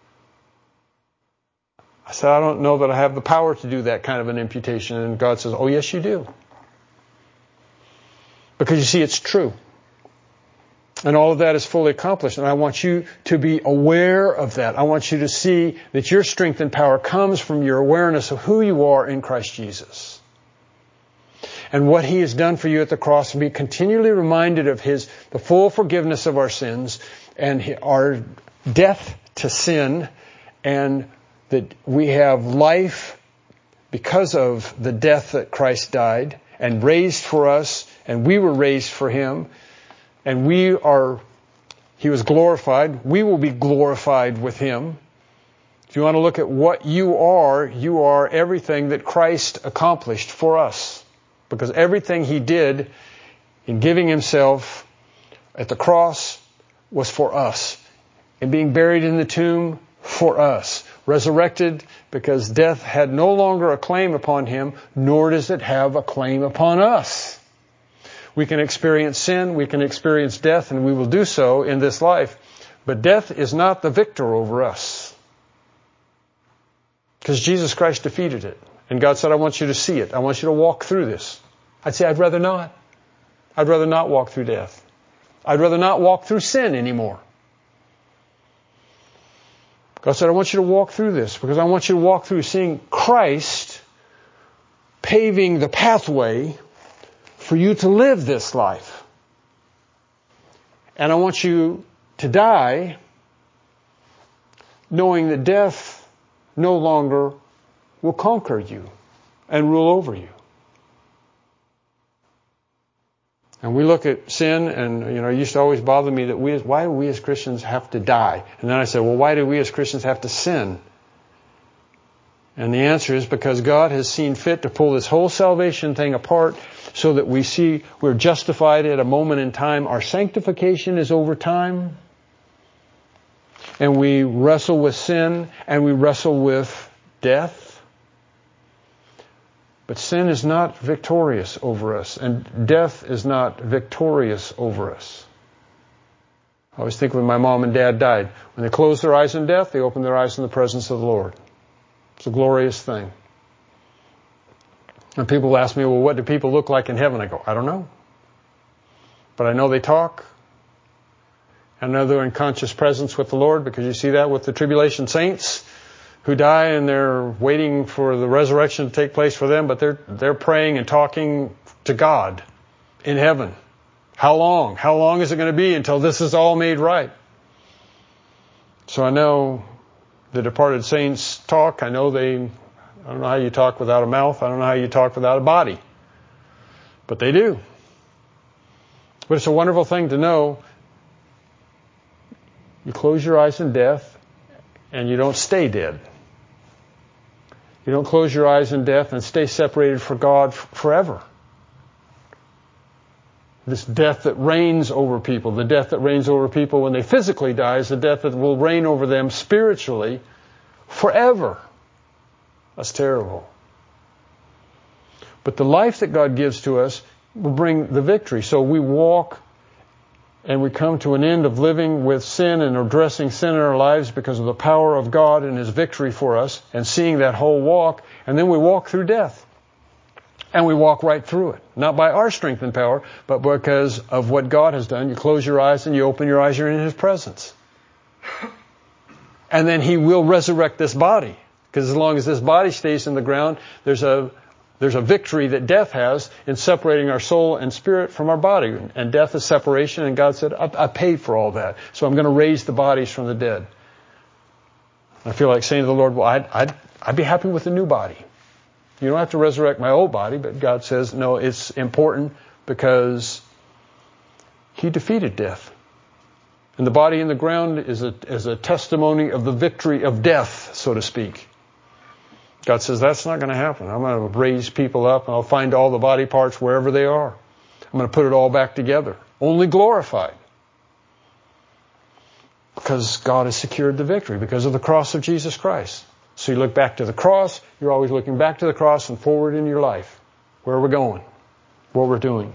I said, I don't know that I have the power to do that kind of an imputation. And God says, oh yes you do. Because you see, it's true. And all of that is fully accomplished. And I want you to be aware of that. I want you to see that your strength and power comes from your awareness of who you are in Christ Jesus. And what He has done for you at the cross, and be continually reminded of the full forgiveness of our sins and our death to sin, and that we have life because of the death that Christ died and raised for us, and we were raised for Him, and He was glorified. We will be glorified with Him. If you want to look at what you are everything that Christ accomplished for us. Because everything He did in giving Himself at the cross was for us. And being buried in the tomb for us. Resurrected because death had no longer a claim upon Him, nor does it have a claim upon us. We can experience sin, we can experience death, and we will do so in this life. But death is not the victor over us. Because Jesus Christ defeated it. And God said, I want you to see it. I want you to walk through this. I'd say, I'd rather not. I'd rather not walk through death. I'd rather not walk through sin anymore. God said, I want you to walk through this because I want you to walk through seeing Christ paving the pathway for you to live this life. And I want you to die knowing that death no longer will conquer you and rule over you. And we look at sin, and it used to always bother me that why do we as Christians have to die? And then I said, well, why do we as Christians have to sin? And the answer is because God has seen fit to pull this whole salvation thing apart so that we see we're justified at a moment in time. Our sanctification is over time. And we wrestle with sin and we wrestle with death. But sin is not victorious over us, and death is not victorious over us. I always think when my mom and dad died, when they closed their eyes in death, they opened their eyes in the presence of the Lord. It's a glorious thing. And people ask me, well, what do people look like in heaven? I go, I don't know. But I know they talk. I know they're in conscious presence with the Lord, because you see that with the tribulation saints who die and they're waiting for the resurrection to take place for them, but they're praying and talking to God in heaven. How long? How long is it going to be until this is all made right? So I know the departed saints talk. I don't know how you talk without a mouth. I don't know how you talk without a body. But they do. But it's a wonderful thing to know. You close your eyes in death and you don't stay dead. You don't close your eyes in death and stay separated from God forever. This death that reigns over people, the death that reigns over people when they physically die, is the death that will reign over them spiritually forever. That's terrible. But the life that God gives to us will bring the victory. So we walk and we come to an end of living with sin and addressing sin in our lives because of the power of God and His victory for us, and seeing that whole walk, and then we walk through death. And we walk right through it. Not by our strength and power, but because of what God has done. You close your eyes and you open your eyes, you're in His presence. And then He will resurrect this body. Because as long as this body stays in the ground, there's a victory that death has in separating our soul and spirit from our body. And death is separation, and God said, I paid for all that. So I'm going to raise the bodies from the dead. I feel like saying to the Lord, well, I'd be happy with a new body. You don't have to resurrect my old body, but God says, no, it's important because He defeated death. And the body in the ground is a testimony of the victory of death, so to speak. God says, that's not going to happen. I'm going to raise people up, and I'll find all the body parts wherever they are. I'm going to put it all back together, only glorified. Because God has secured the victory, because of the cross of Jesus Christ. So you look back to the cross, you're always looking back to the cross and forward in your life. Where we're going, what we're doing.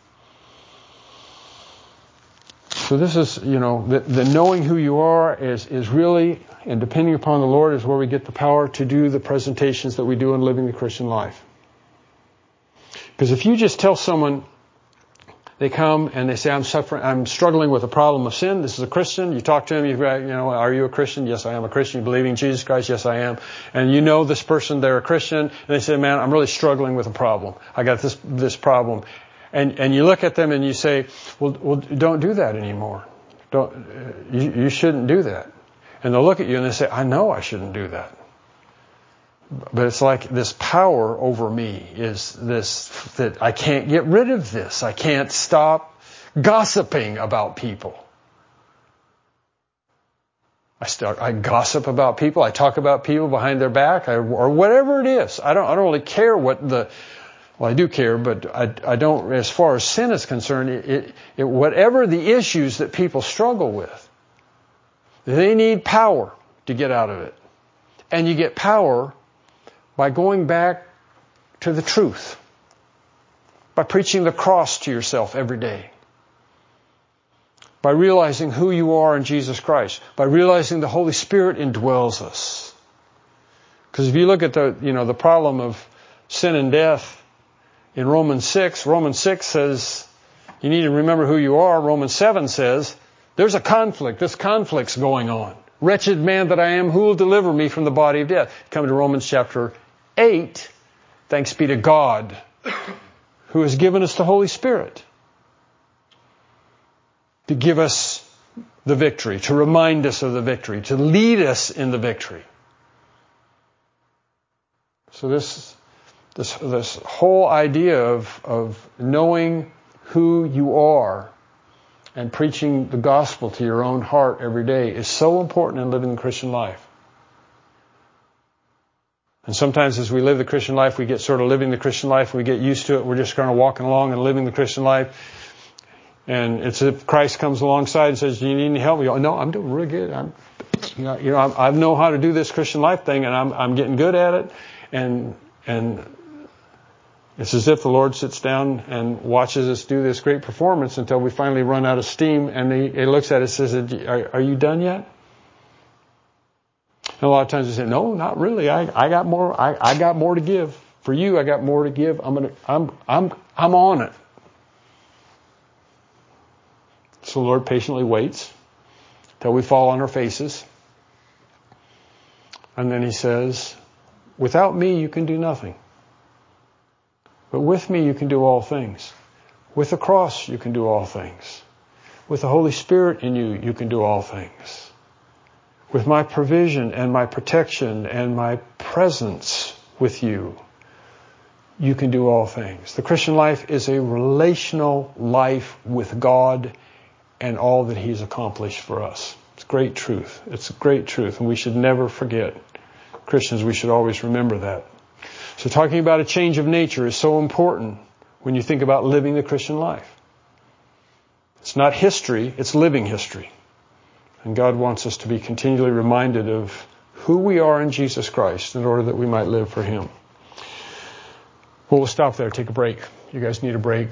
So this is, the knowing who you are is really, and depending upon the Lord, is where we get the power to do the presentations that we do in living the Christian life. Because if you just tell someone, they come and they say, I'm struggling with a problem of sin. This is a Christian. You talk to them, are you a Christian? Yes, I am a Christian. You believe in Jesus Christ? Yes, I am. And you know this person, they're a Christian. And they say, man, I'm really struggling with a problem. I got this problem. And you look at them and you say, well, don't do that anymore. You shouldn't do that. And they'll look at you and they say, I know I shouldn't do that. But it's like this power over me is this, that I can't get rid of this. I can't stop gossiping about people. I gossip about people. I talk about people behind their back, or whatever it is. I don't really care well, I do care, but I don't, as far as sin is concerned, whatever the issues that people struggle with, they need power to get out of it. And you get power by going back to the truth. By preaching the cross to yourself every day. By realizing who you are in Jesus Christ. By realizing the Holy Spirit indwells us. Because if you look at the problem of sin and death in Romans 6 says you need to remember who you are. Romans 7 says there's a conflict. This conflict's going on. Wretched man that I am, who will deliver me from the body of death? Come to Romans chapter 8, thanks be to God, who has given us the Holy Spirit to give us the victory, to remind us of the victory, to lead us in the victory. So this whole idea of knowing who you are and preaching the gospel to your own heart every day is so important in living the Christian life. And sometimes as we live the Christian life, we get sort of living the Christian life, we get used to it, we're just kind of walking along and living the Christian life. And it's if Christ comes alongside and says, do you need any help? We go, no, I'm doing really good. I know how to do this Christian life thing, and I'm getting good at it. And it's as if the Lord sits down and watches us do this great performance until we finally run out of steam, and He looks at us and says, are you done yet? And a lot of times we say, no, not really. I got more. I got more to give. For you, I got more to give. I'm on it. So the Lord patiently waits till we fall on our faces. And then He says, without me, you can do nothing. But with me, you can do all things. With the cross, you can do all things. With the Holy Spirit in you, you can do all things. With my provision and my protection and my presence with you, you can do all things. The Christian life is a relational life with God and all that He's accomplished for us. It's great truth. It's a great truth, and we should never forget. Christians, we should always remember that. So talking about a change of nature is so important when you think about living the Christian life. It's not history, it's living history. And God wants us to be continually reminded of who we are in Jesus Christ in order that we might live for Him. Well, we'll stop there. Take a break. You guys need a break.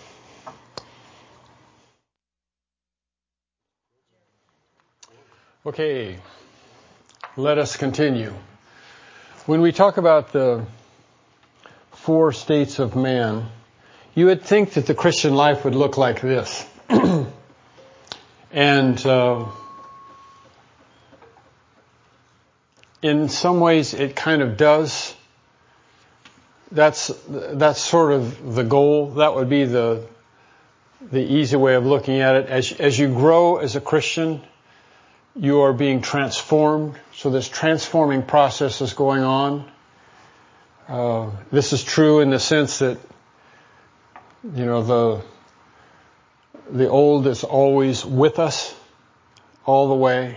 Okay, let us continue. When we talk about the 4 states of man, you would think that the Christian life would look like this. And in some ways it kind of does. That's sort of the goal. That would be the easy way of looking at it. As you grow as a Christian, you are being transformed. So this transforming process is going on. This is true in the sense that, the old is always with us all the way.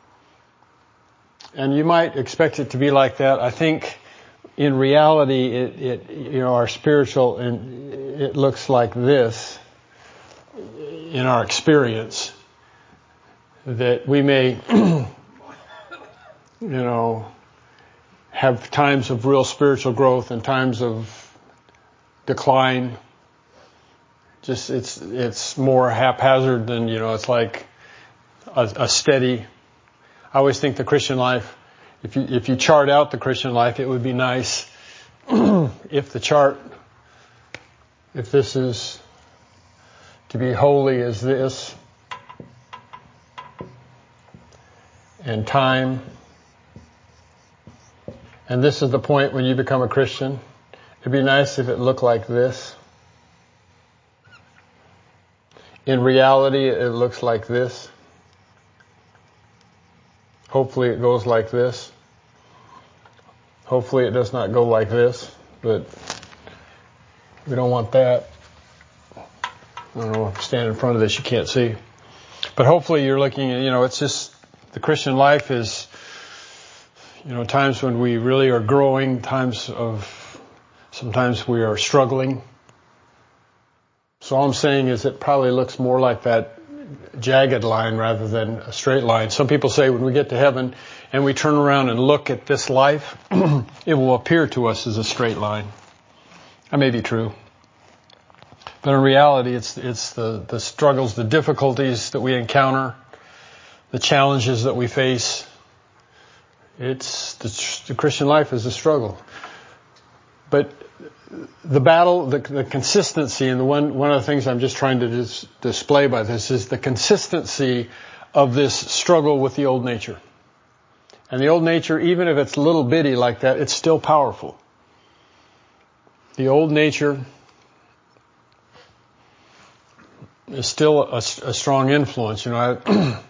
And you might expect it to be like that. I think in reality, our spiritual, and it looks like this in our experience, that we may, have times of real spiritual growth and times of decline. Just it's more haphazard than, it's like a steady. I always think the Christian life, if you chart out the Christian life, it would be nice if this is to be holy as this, and time, and this is the point when you become a Christian. It'd be nice if it looked like this. In reality, it looks like this. Hopefully it goes like this. Hopefully it does not go like this, but we don't want that. I don't know, if you stand in front of this, you can't see. But hopefully you're looking at, it's just, the Christian life is, times when we really are growing, sometimes we are struggling. So all I'm saying is it probably looks more like that jagged line rather than a straight line. Some people say when we get to heaven and we turn around and look at this life, it will appear to us as a straight line. That may be true. But in reality, it's the struggles, the difficulties that we encounter, the challenges that we face. It's the Christian life is a struggle. But the battle, the consistency, and one of the things I'm just trying to display by this is the consistency of this struggle with the old nature. And the old nature, even if it's little bitty like that, it's still powerful. The old nature is still a strong influence. I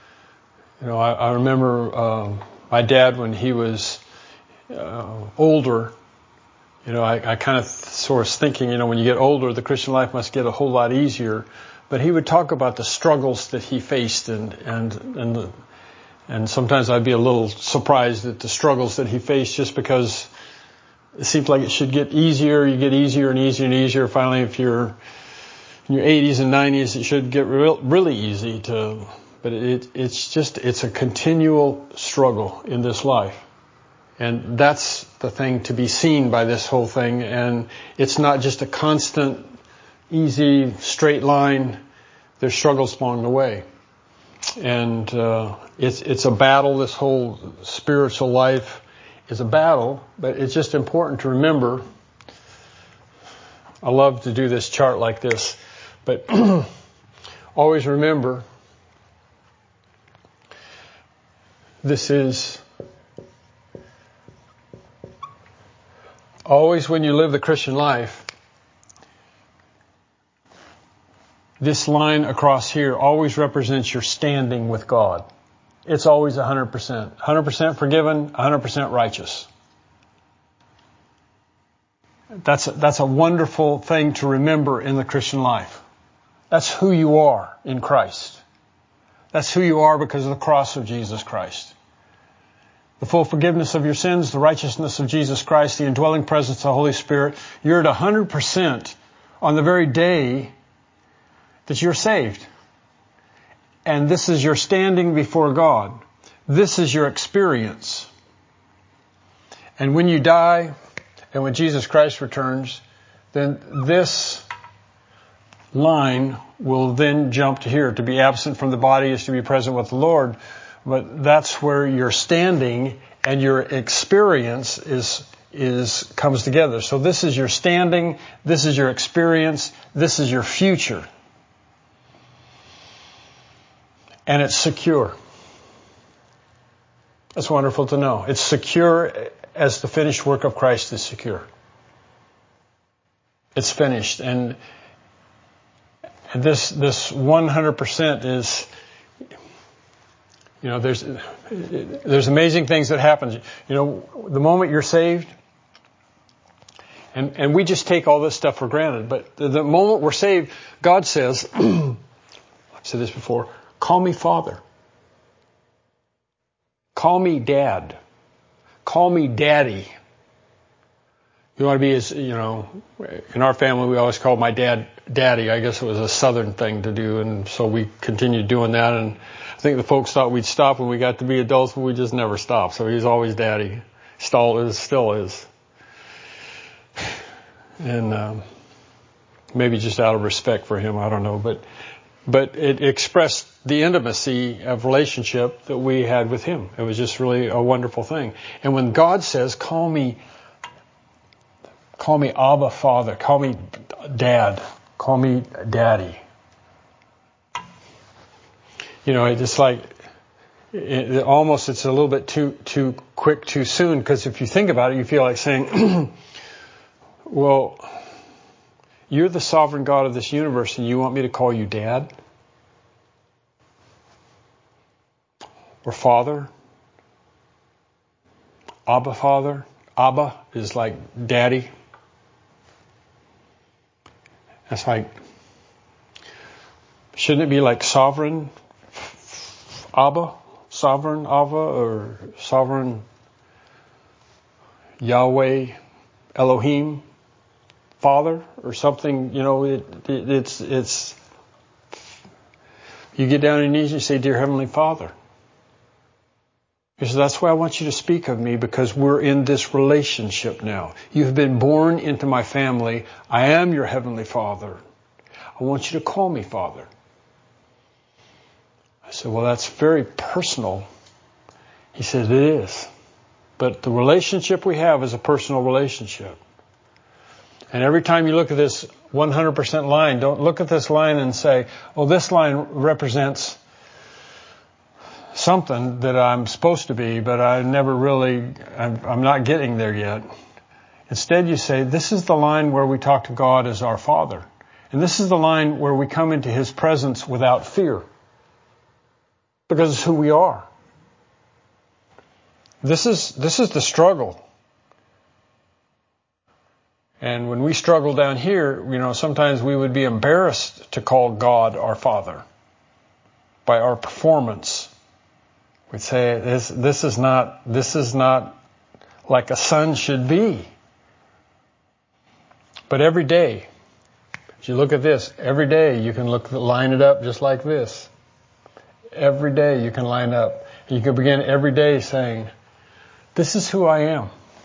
remember my dad when he was older. I kind of sort of thinking, when you get older, the Christian life must get a whole lot easier. But he would talk about the struggles that he faced, and sometimes I'd be a little surprised at the struggles that he faced, just because it seems like it should get easier. You get easier and easier and easier. Finally, if you're in your 80s and 90s, it should get really easy to. But it's a continual struggle in this life. And that's the thing to be seen by this whole thing. And it's not just a constant, easy, straight line. There's struggles along the way. And it's a battle. This whole spiritual life is a battle. But it's just important to remember. I love to do this chart like this. But always remember, this is... Always when you live the Christian life, this line across here always represents your standing with God. It's always 100%. 100% forgiven, 100% righteous. That's a wonderful thing to remember in the Christian life. That's who you are in Christ. That's who you are because of the cross of Jesus Christ. The full forgiveness of your sins, the righteousness of Jesus Christ, the indwelling presence of the Holy Spirit. You're at 100% on the very day that you're saved. And this is your standing before God. This is your experience. And when you die, and when Jesus Christ returns, then this line will then jump to here. To be absent from the body is to be present with the Lord. But that's where your standing and your experience comes together. So this is your standing, this is your experience, this is your future. And it's secure. That's wonderful to know. It's secure as the finished work of Christ is secure. It's finished. And this 100% is, there's amazing things that happen. The moment you're saved, and we just take all this stuff for granted, but the moment we're saved, God says, I've said this before, call me Father. Call me Dad. Call me Daddy. You want to be as, in our family we always called my dad Daddy. I guess it was a Southern thing to do, and so we continued doing that. And I think the folks thought we'd stop when we got to be adults, but we just never stopped. So he's always Daddy. Still is. And maybe just out of respect for him, I don't know. But it expressed the intimacy of relationship that we had with him. It was just really a wonderful thing. And when God says, call me Abba Father, call me Dad, call me Daddy. It's like, it's a little bit too quick, too soon, because if you think about it, you feel like saying, well, you're the sovereign God of this universe and you want me to call you Dad? Or Father? Abba Father? Abba is like Daddy. That's like, shouldn't it be like sovereign Abba? Sovereign Abba or sovereign Yahweh Elohim Father or something? It's you get down on your knees and you say, Dear Heavenly Father. He says, that's why I want you to speak of me, because we're in this relationship now. You have been born into my family. I am your Heavenly Father. I want you to call me Father. I said, well, that's very personal. He said, it is. But the relationship we have is a personal relationship. And every time you look at this 100% line, don't look at this line and say, oh, this line represents something that I'm supposed to be, but I'm not getting there yet. Instead, you say, this is the line where we talk to God as our Father. And this is the line where we come into His presence without fear. Because it's who we are. This is the struggle. And when we struggle down here, sometimes we would be embarrassed to call God our Father by our performance. We'd say, this is not like a son should be. But every day, if you look at this, every day you can line it up just like this. Every day you can line up. You can begin every day saying, this is who I am.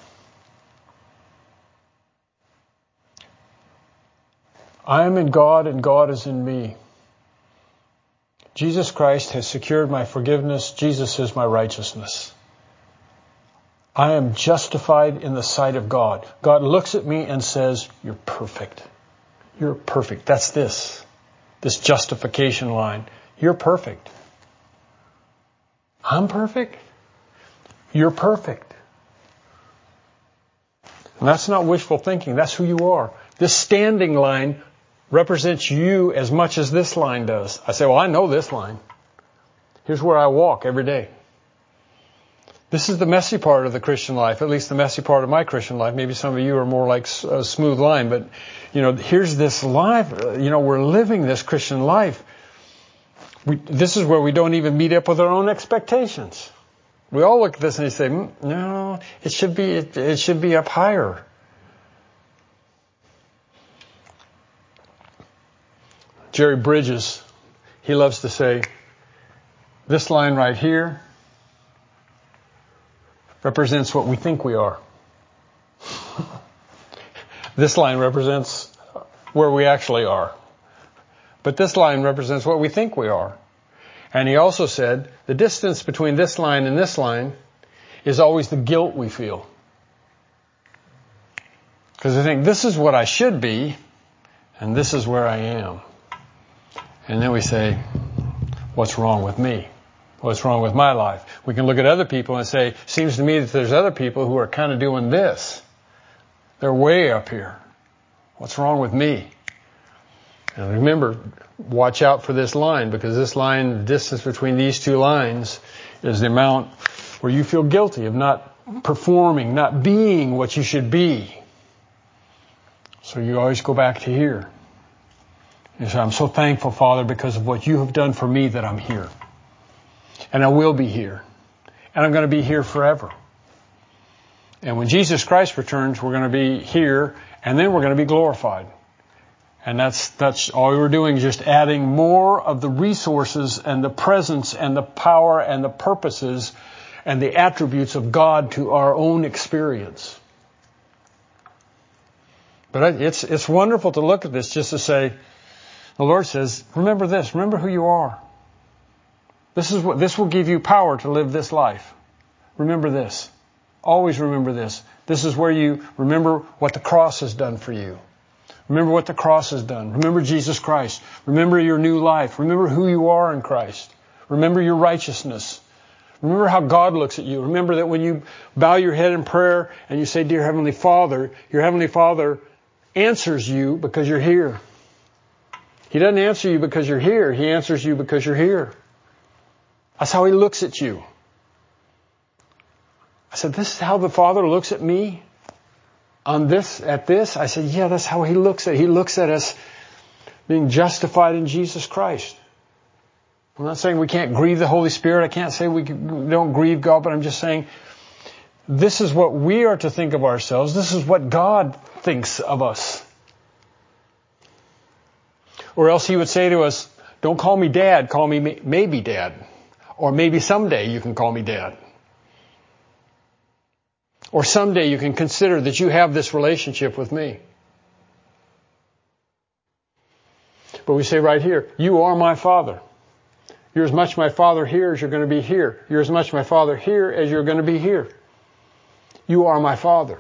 I am in God and God is in me. Jesus Christ has secured my forgiveness. Jesus is my righteousness. I am justified in the sight of God. God looks at me and says, you're perfect. You're perfect. That's this justification line. You're perfect. I'm perfect. You're perfect. And that's not wishful thinking. That's who you are. This standing line represents you as much as this line does. I say, well, I know this line. Here's where I walk every day. This is the messy part of the Christian life, at least the messy part of my Christian life. Maybe some of you are more like a smooth line, but, here's this life. We're living this Christian life. This is where we don't even meet up with our own expectations. We all look at this and say, no, it should be up higher. Jerry Bridges, he loves to say, this line right here represents what we think we are. This line represents where we actually are. But this line represents what we think we are. And he also said the distance between this line and this line is always the guilt we feel. Because I think this is what I should be, and this is where I am. And then we say, what's wrong with me? What's wrong with my life? We can look at other people and say, seems to me that there's other people who are kind of doing this. They're way up here. What's wrong with me? And remember, watch out for this line, because this line, the distance between these two lines, is the amount where you feel guilty of not performing, not being what you should be. So you always go back to here. You say, I'm so thankful, Father, because of what you have done for me that I'm here. And I will be here. And I'm going to be here forever. And when Jesus Christ returns, we're going to be here, and then we're going to be glorified. And that's all we're doing, is just adding more of the resources and the presence and the power and the purposes and the attributes of God to our own experience. But it's wonderful to look at this just to say, the Lord says, remember this, remember who you are. This will give you power to live this life. Remember this. Always remember this. This is where you remember what the cross has done for you. Remember what the cross has done. Remember Jesus Christ. Remember your new life. Remember who you are in Christ. Remember your righteousness. Remember how God looks at you. Remember that when you bow your head in prayer and you say, Dear Heavenly Father, your Heavenly Father answers you because you're here. He doesn't answer you because you're here. He answers you because you're here. That's how He looks at you. I said, this is how the Father looks at me? At this? I said, yeah, that's how He looks at it. He looks at us being justified in Jesus Christ. I'm not saying we can't grieve the Holy Spirit. I can't say we don't grieve God, but I'm just saying this is what we are to think of ourselves. This is what God thinks of us. Or else He would say to us, don't call me Dad, call me maybe Dad. Or maybe someday you can call me Dad. Or someday you can consider that you have this relationship with me. But we say right here, you are my Father. You're as much my Father here as you're going to be here. You're as much my Father here as you're going to be here. You are my Father.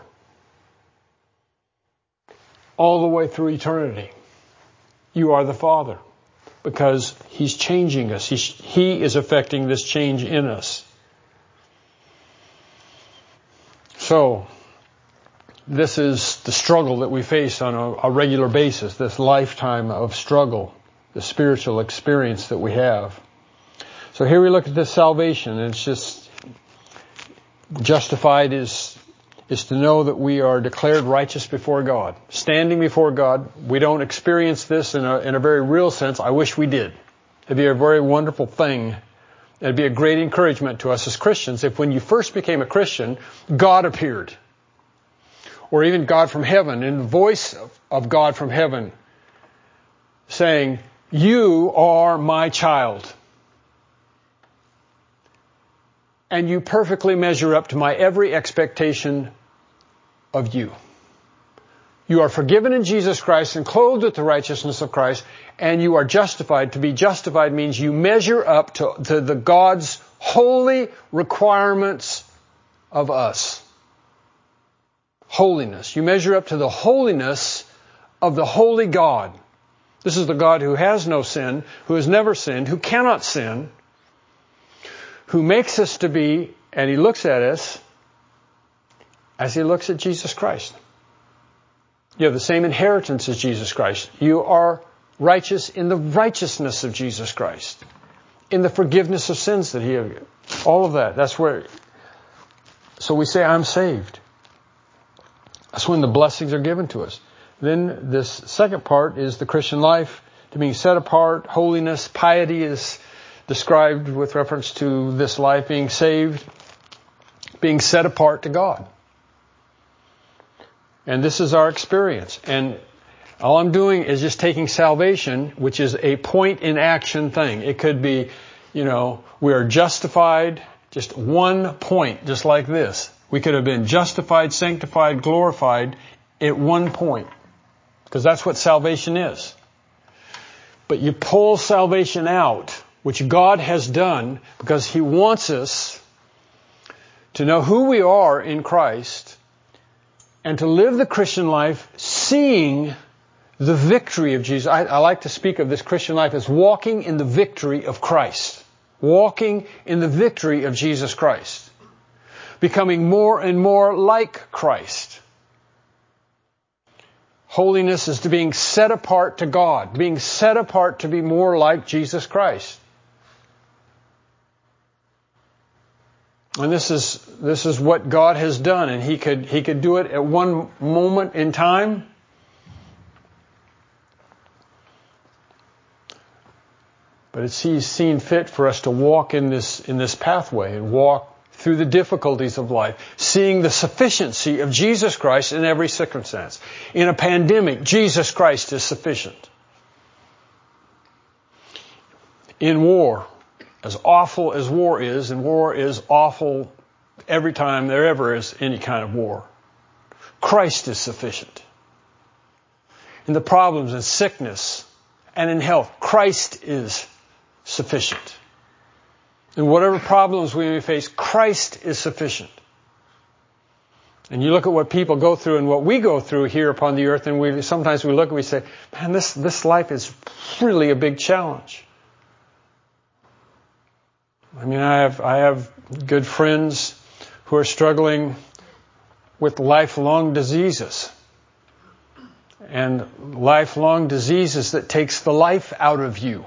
All the way through eternity. You are the Father. Because He's changing us. He is affecting this change in us. So, this is the struggle that we face on a regular basis, this lifetime of struggle, the spiritual experience that we have. So here we look at this salvation, and it's just justified is to know that we are declared righteous before God. Standing before God, we don't experience this in a very real sense. I wish we did. It'd be a very wonderful thing. It'd be a great encouragement to us as Christians if when you first became a Christian, God appeared. Or even God from heaven, in the voice of God from heaven, saying, you are my child. And you perfectly measure up to my every expectation of you. You are forgiven in Jesus Christ and clothed with the righteousness of Christ, and you are justified. To be justified means you measure up to the God's holy requirements of us. Holiness. You measure up to the holiness of the holy God. This is the God who has no sin, who has never sinned, who cannot sin, who makes us to be, and He looks at us as He looks at Jesus Christ. You have the same inheritance as Jesus Christ. You are righteous in the righteousness of Jesus Christ. In the forgiveness of sins that He has. All of that. That's where. So we say, I'm saved. That's when the blessings are given to us. Then this second part is the Christian life. To being set apart, holiness, piety is described with reference to this life being saved, being set apart to God. And this is our experience. And all I'm doing is just taking salvation, which is a point in action thing. It could be, we are justified, just one point, just like this. We could have been justified, sanctified, glorified at one point, because that's what salvation is. But you pull salvation out, which God has done, because He wants us to know who we are in Christ and to live the Christian life seeing the victory of Jesus. I like to speak of this Christian life as walking in the victory of Christ. Walking in the victory of Jesus Christ. Becoming more and more like Christ. Holiness is to being set apart to God. Being set apart to be more like Jesus Christ. And this is what God has done, and He could do it at one moment in time. But He's seen fit for us to walk in this pathway and walk through the difficulties of life, seeing the sufficiency of Jesus Christ in every circumstance. In a pandemic, Jesus Christ is sufficient. In war, as awful as war is, and war is awful every time there ever is any kind of war, Christ is sufficient. In the problems and sickness and in health, Christ is sufficient. In whatever problems we may face, Christ is sufficient. And you look at what people go through and what we go through here upon the earth, and sometimes we look and we say, man, this life is really a big challenge. I mean, I have good friends who are struggling with lifelong diseases. And lifelong diseases that takes the life out of you.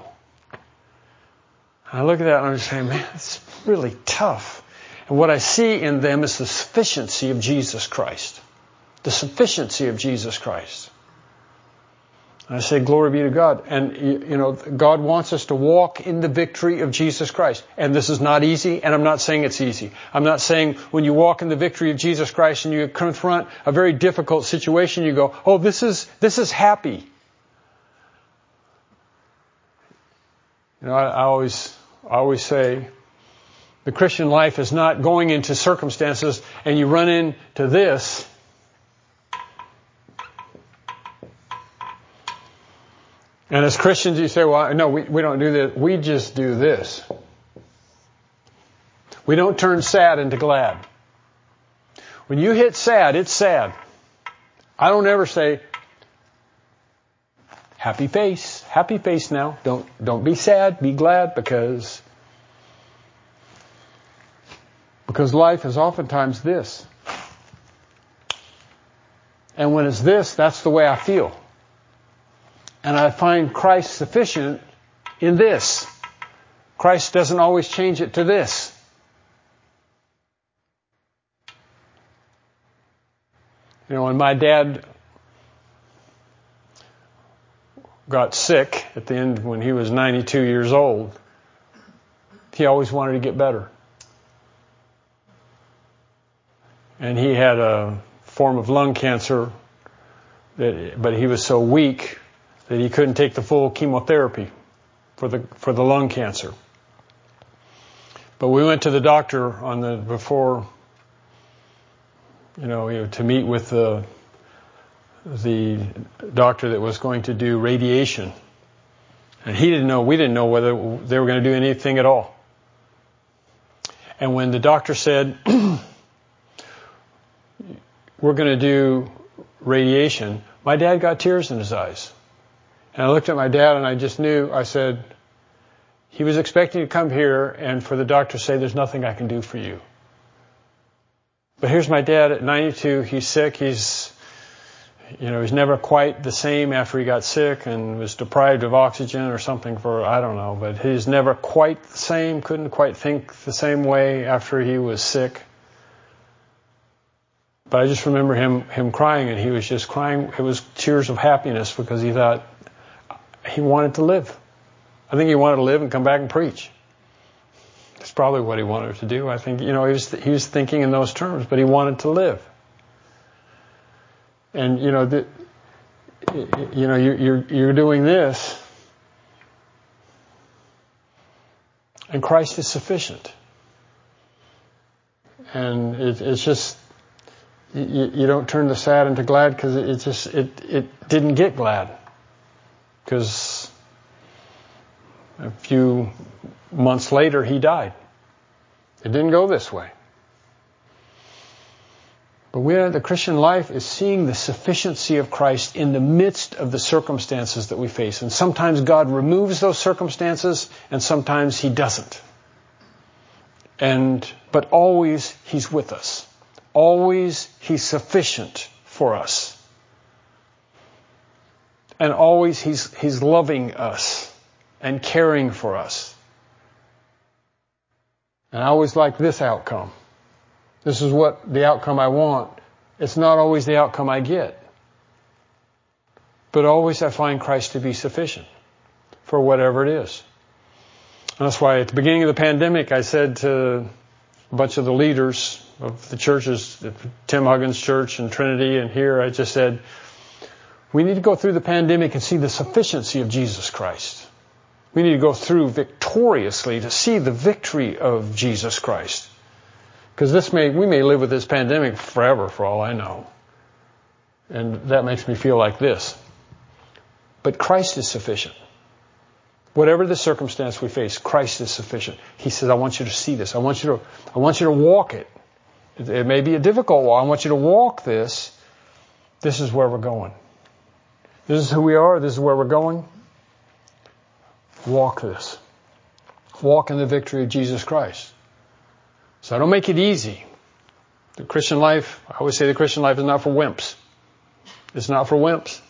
I look at that and I'm just saying, man, it's really tough. And what I see in them is the sufficiency of Jesus Christ. The sufficiency of Jesus Christ. And I say, glory be to God. And, God wants us to walk in the victory of Jesus Christ. And this is not easy, and I'm not saying it's easy. I'm not saying when you walk in the victory of Jesus Christ and you confront a very difficult situation, you go, oh, this is happy. I always say, the Christian life is not going into circumstances and you run into this. And as Christians, you say, well, no, we don't do this. We just do this. We don't turn sad into glad. When you hit sad, it's sad. I don't ever say, happy face now. Don't be sad, be glad, because life is oftentimes this. And when it's this, that's the way I feel. And I find Christ sufficient in this. Christ doesn't always change it to this. When my dad got sick at the end when he was 92 years old, he always wanted to get better. And he had a form of lung cancer, but he was so weak that he couldn't take the full chemotherapy for the lung cancer. But we went to the doctor before to meet with the doctor that was going to do radiation. And we didn't know whether they were going to do anything at all. And when the doctor said, we're going to do radiation, my dad got tears in his eyes. And I looked at my dad and I just knew, I said, he was expecting to come here and for the doctor to say, there's nothing I can do for you. But here's my dad at 92, he's sick, he's never quite the same after he got sick and was deprived of oxygen or something I don't know, but he's never quite the same, couldn't quite think the same way after he was sick. But I just remember him crying, and he was just crying. It was tears of happiness because he thought he wanted to live. I think he wanted to live and come back and preach. That's probably what he wanted to do. I think, he was thinking in those terms, but he wanted to live. And, you're doing this, and Christ is sufficient. And it's just, You don't turn the sad into glad because it didn't get glad. Because a few months later he died. It didn't go this way. But the Christian life is seeing the sufficiency of Christ in the midst of the circumstances that we face. And sometimes God removes those circumstances, and sometimes He doesn't. But always He's with us. Always He's sufficient for us. And always He's loving us and caring for us. And I always like this outcome. This is what the outcome I want. It's not always the outcome I get. But always I find Christ to be sufficient for whatever it is. And that's why at the beginning of the pandemic I said to a bunch of the leaders of the churches, Tim Huggins Church and Trinity and here, I just said, we need to go through the pandemic and see the sufficiency of Jesus Christ. We need to go through victoriously to see the victory of Jesus Christ. Because we may live with this pandemic forever for all I know. And that makes me feel like this. But Christ is sufficient. Whatever the circumstance we face, Christ is sufficient. He says, I want you to see this. I want you to walk it. It may be a difficult walk. I want you to walk this. This is where we're going. This is who we are. This is where we're going. Walk this. Walk in the victory of Jesus Christ. So I don't make it easy. The Christian life, I always say the Christian life is not for wimps. It's not for wimps.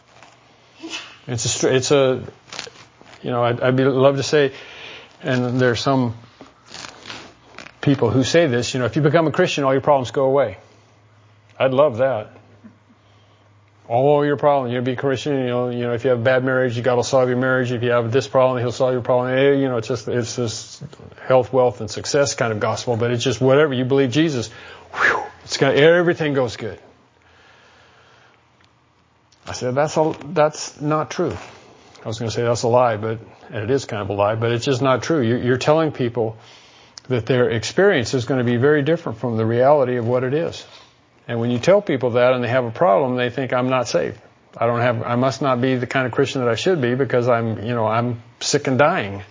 I'd love to say, and there's some people who say this, if you become a Christian, all your problems go away. I'd love that. All your problems, be a Christian, if you have a bad marriage, God will solve your marriage. If you have this problem, He'll solve your problem. It's just health, wealth, and success kind of gospel, but it's just whatever. You believe Jesus, everything goes good. I said, that's not true. I was going to say that's a lie, and it is kind of a lie, but it's just not true. You're telling people that their experience is going to be very different from the reality of what it is. And when you tell people that and they have a problem, they think I'm not saved. I must not be the kind of Christian that I should be because I'm sick and dying.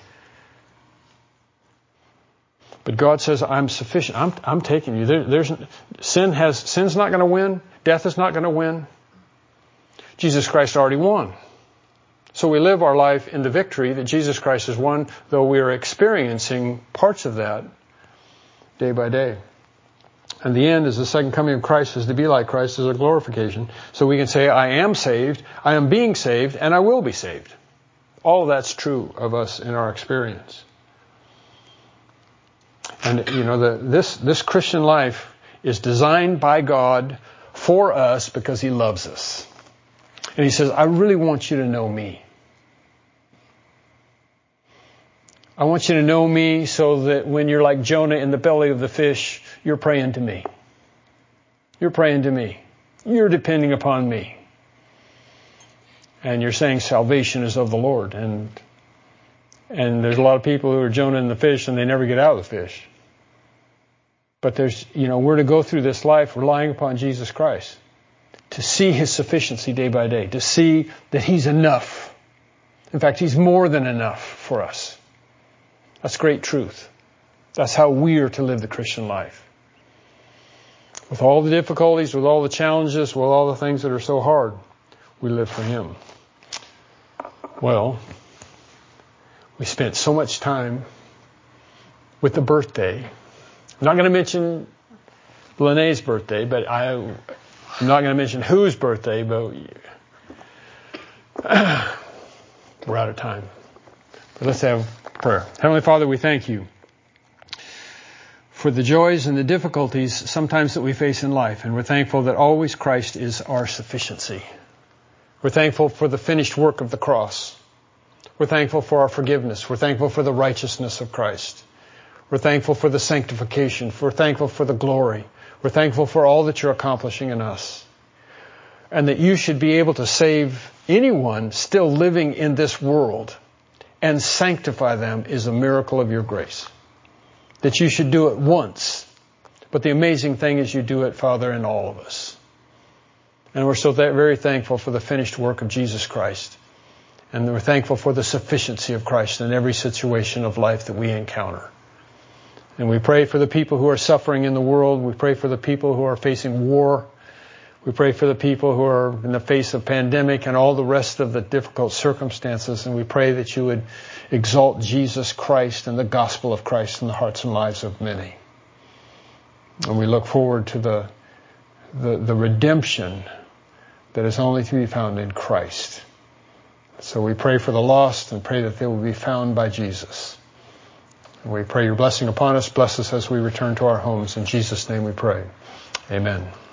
But God says I'm sufficient. I'm taking you. Sin's not going to win. Death is not going to win. Jesus Christ already won. So we live our life in the victory that Jesus Christ has won, though we are experiencing parts of that day by day. And the end is the second coming of Christ is to be like Christ as a glorification. So we can say, I am saved, I am being saved, and I will be saved. All of that's true of us in our experience. And this Christian life is designed by God for us because He loves us. And He says, I really want you to know me. I want you to know me so that when you're like Jonah in the belly of the fish, you're praying to me. You're praying to me. You're depending upon me. And you're saying salvation is of the Lord. And there's a lot of people who are Jonah in the fish and they never get out of the fish. But we're to go through this life relying upon Jesus Christ. To see His sufficiency day by day. To see that He's enough. In fact, He's more than enough for us. That's great truth. That's how we are to live the Christian life. With all the difficulties, with all the challenges, with all the things that are so hard, we live for Him. Well, we spent so much time with the birthday. I'm not going to mention Lene's birthday, but I'm not going to mention whose birthday, but we're out of time. But let's have prayer. Heavenly Father, we thank You for the joys and the difficulties sometimes that we face in life. And we're thankful that always Christ is our sufficiency. We're thankful for the finished work of the cross. We're thankful for our forgiveness. We're thankful for the righteousness of Christ. We're thankful for the sanctification. We're thankful for the glory. We're thankful for all that You're accomplishing in us. And that You should be able to save anyone still living in this world and sanctify them is a miracle of Your grace. That You should do it once But the amazing thing is you do it, Father, in all of us. And we're so very thankful for the finished work of Jesus Christ. And we're thankful for the sufficiency of Christ in every situation of life that we encounter. And we pray for the people who are suffering in the world. We pray for the people who are facing war. We pray for the people who are in the face of pandemic and all the rest of the difficult circumstances. And we pray that you would exalt Jesus Christ and the gospel of Christ in the hearts and lives of many. And we look forward to the redemption that is only to be found in Christ. So we pray for the lost and pray that they will be found by Jesus. And we pray your blessing upon us. Bless us as we return to our homes. In Jesus' name we pray. Amen.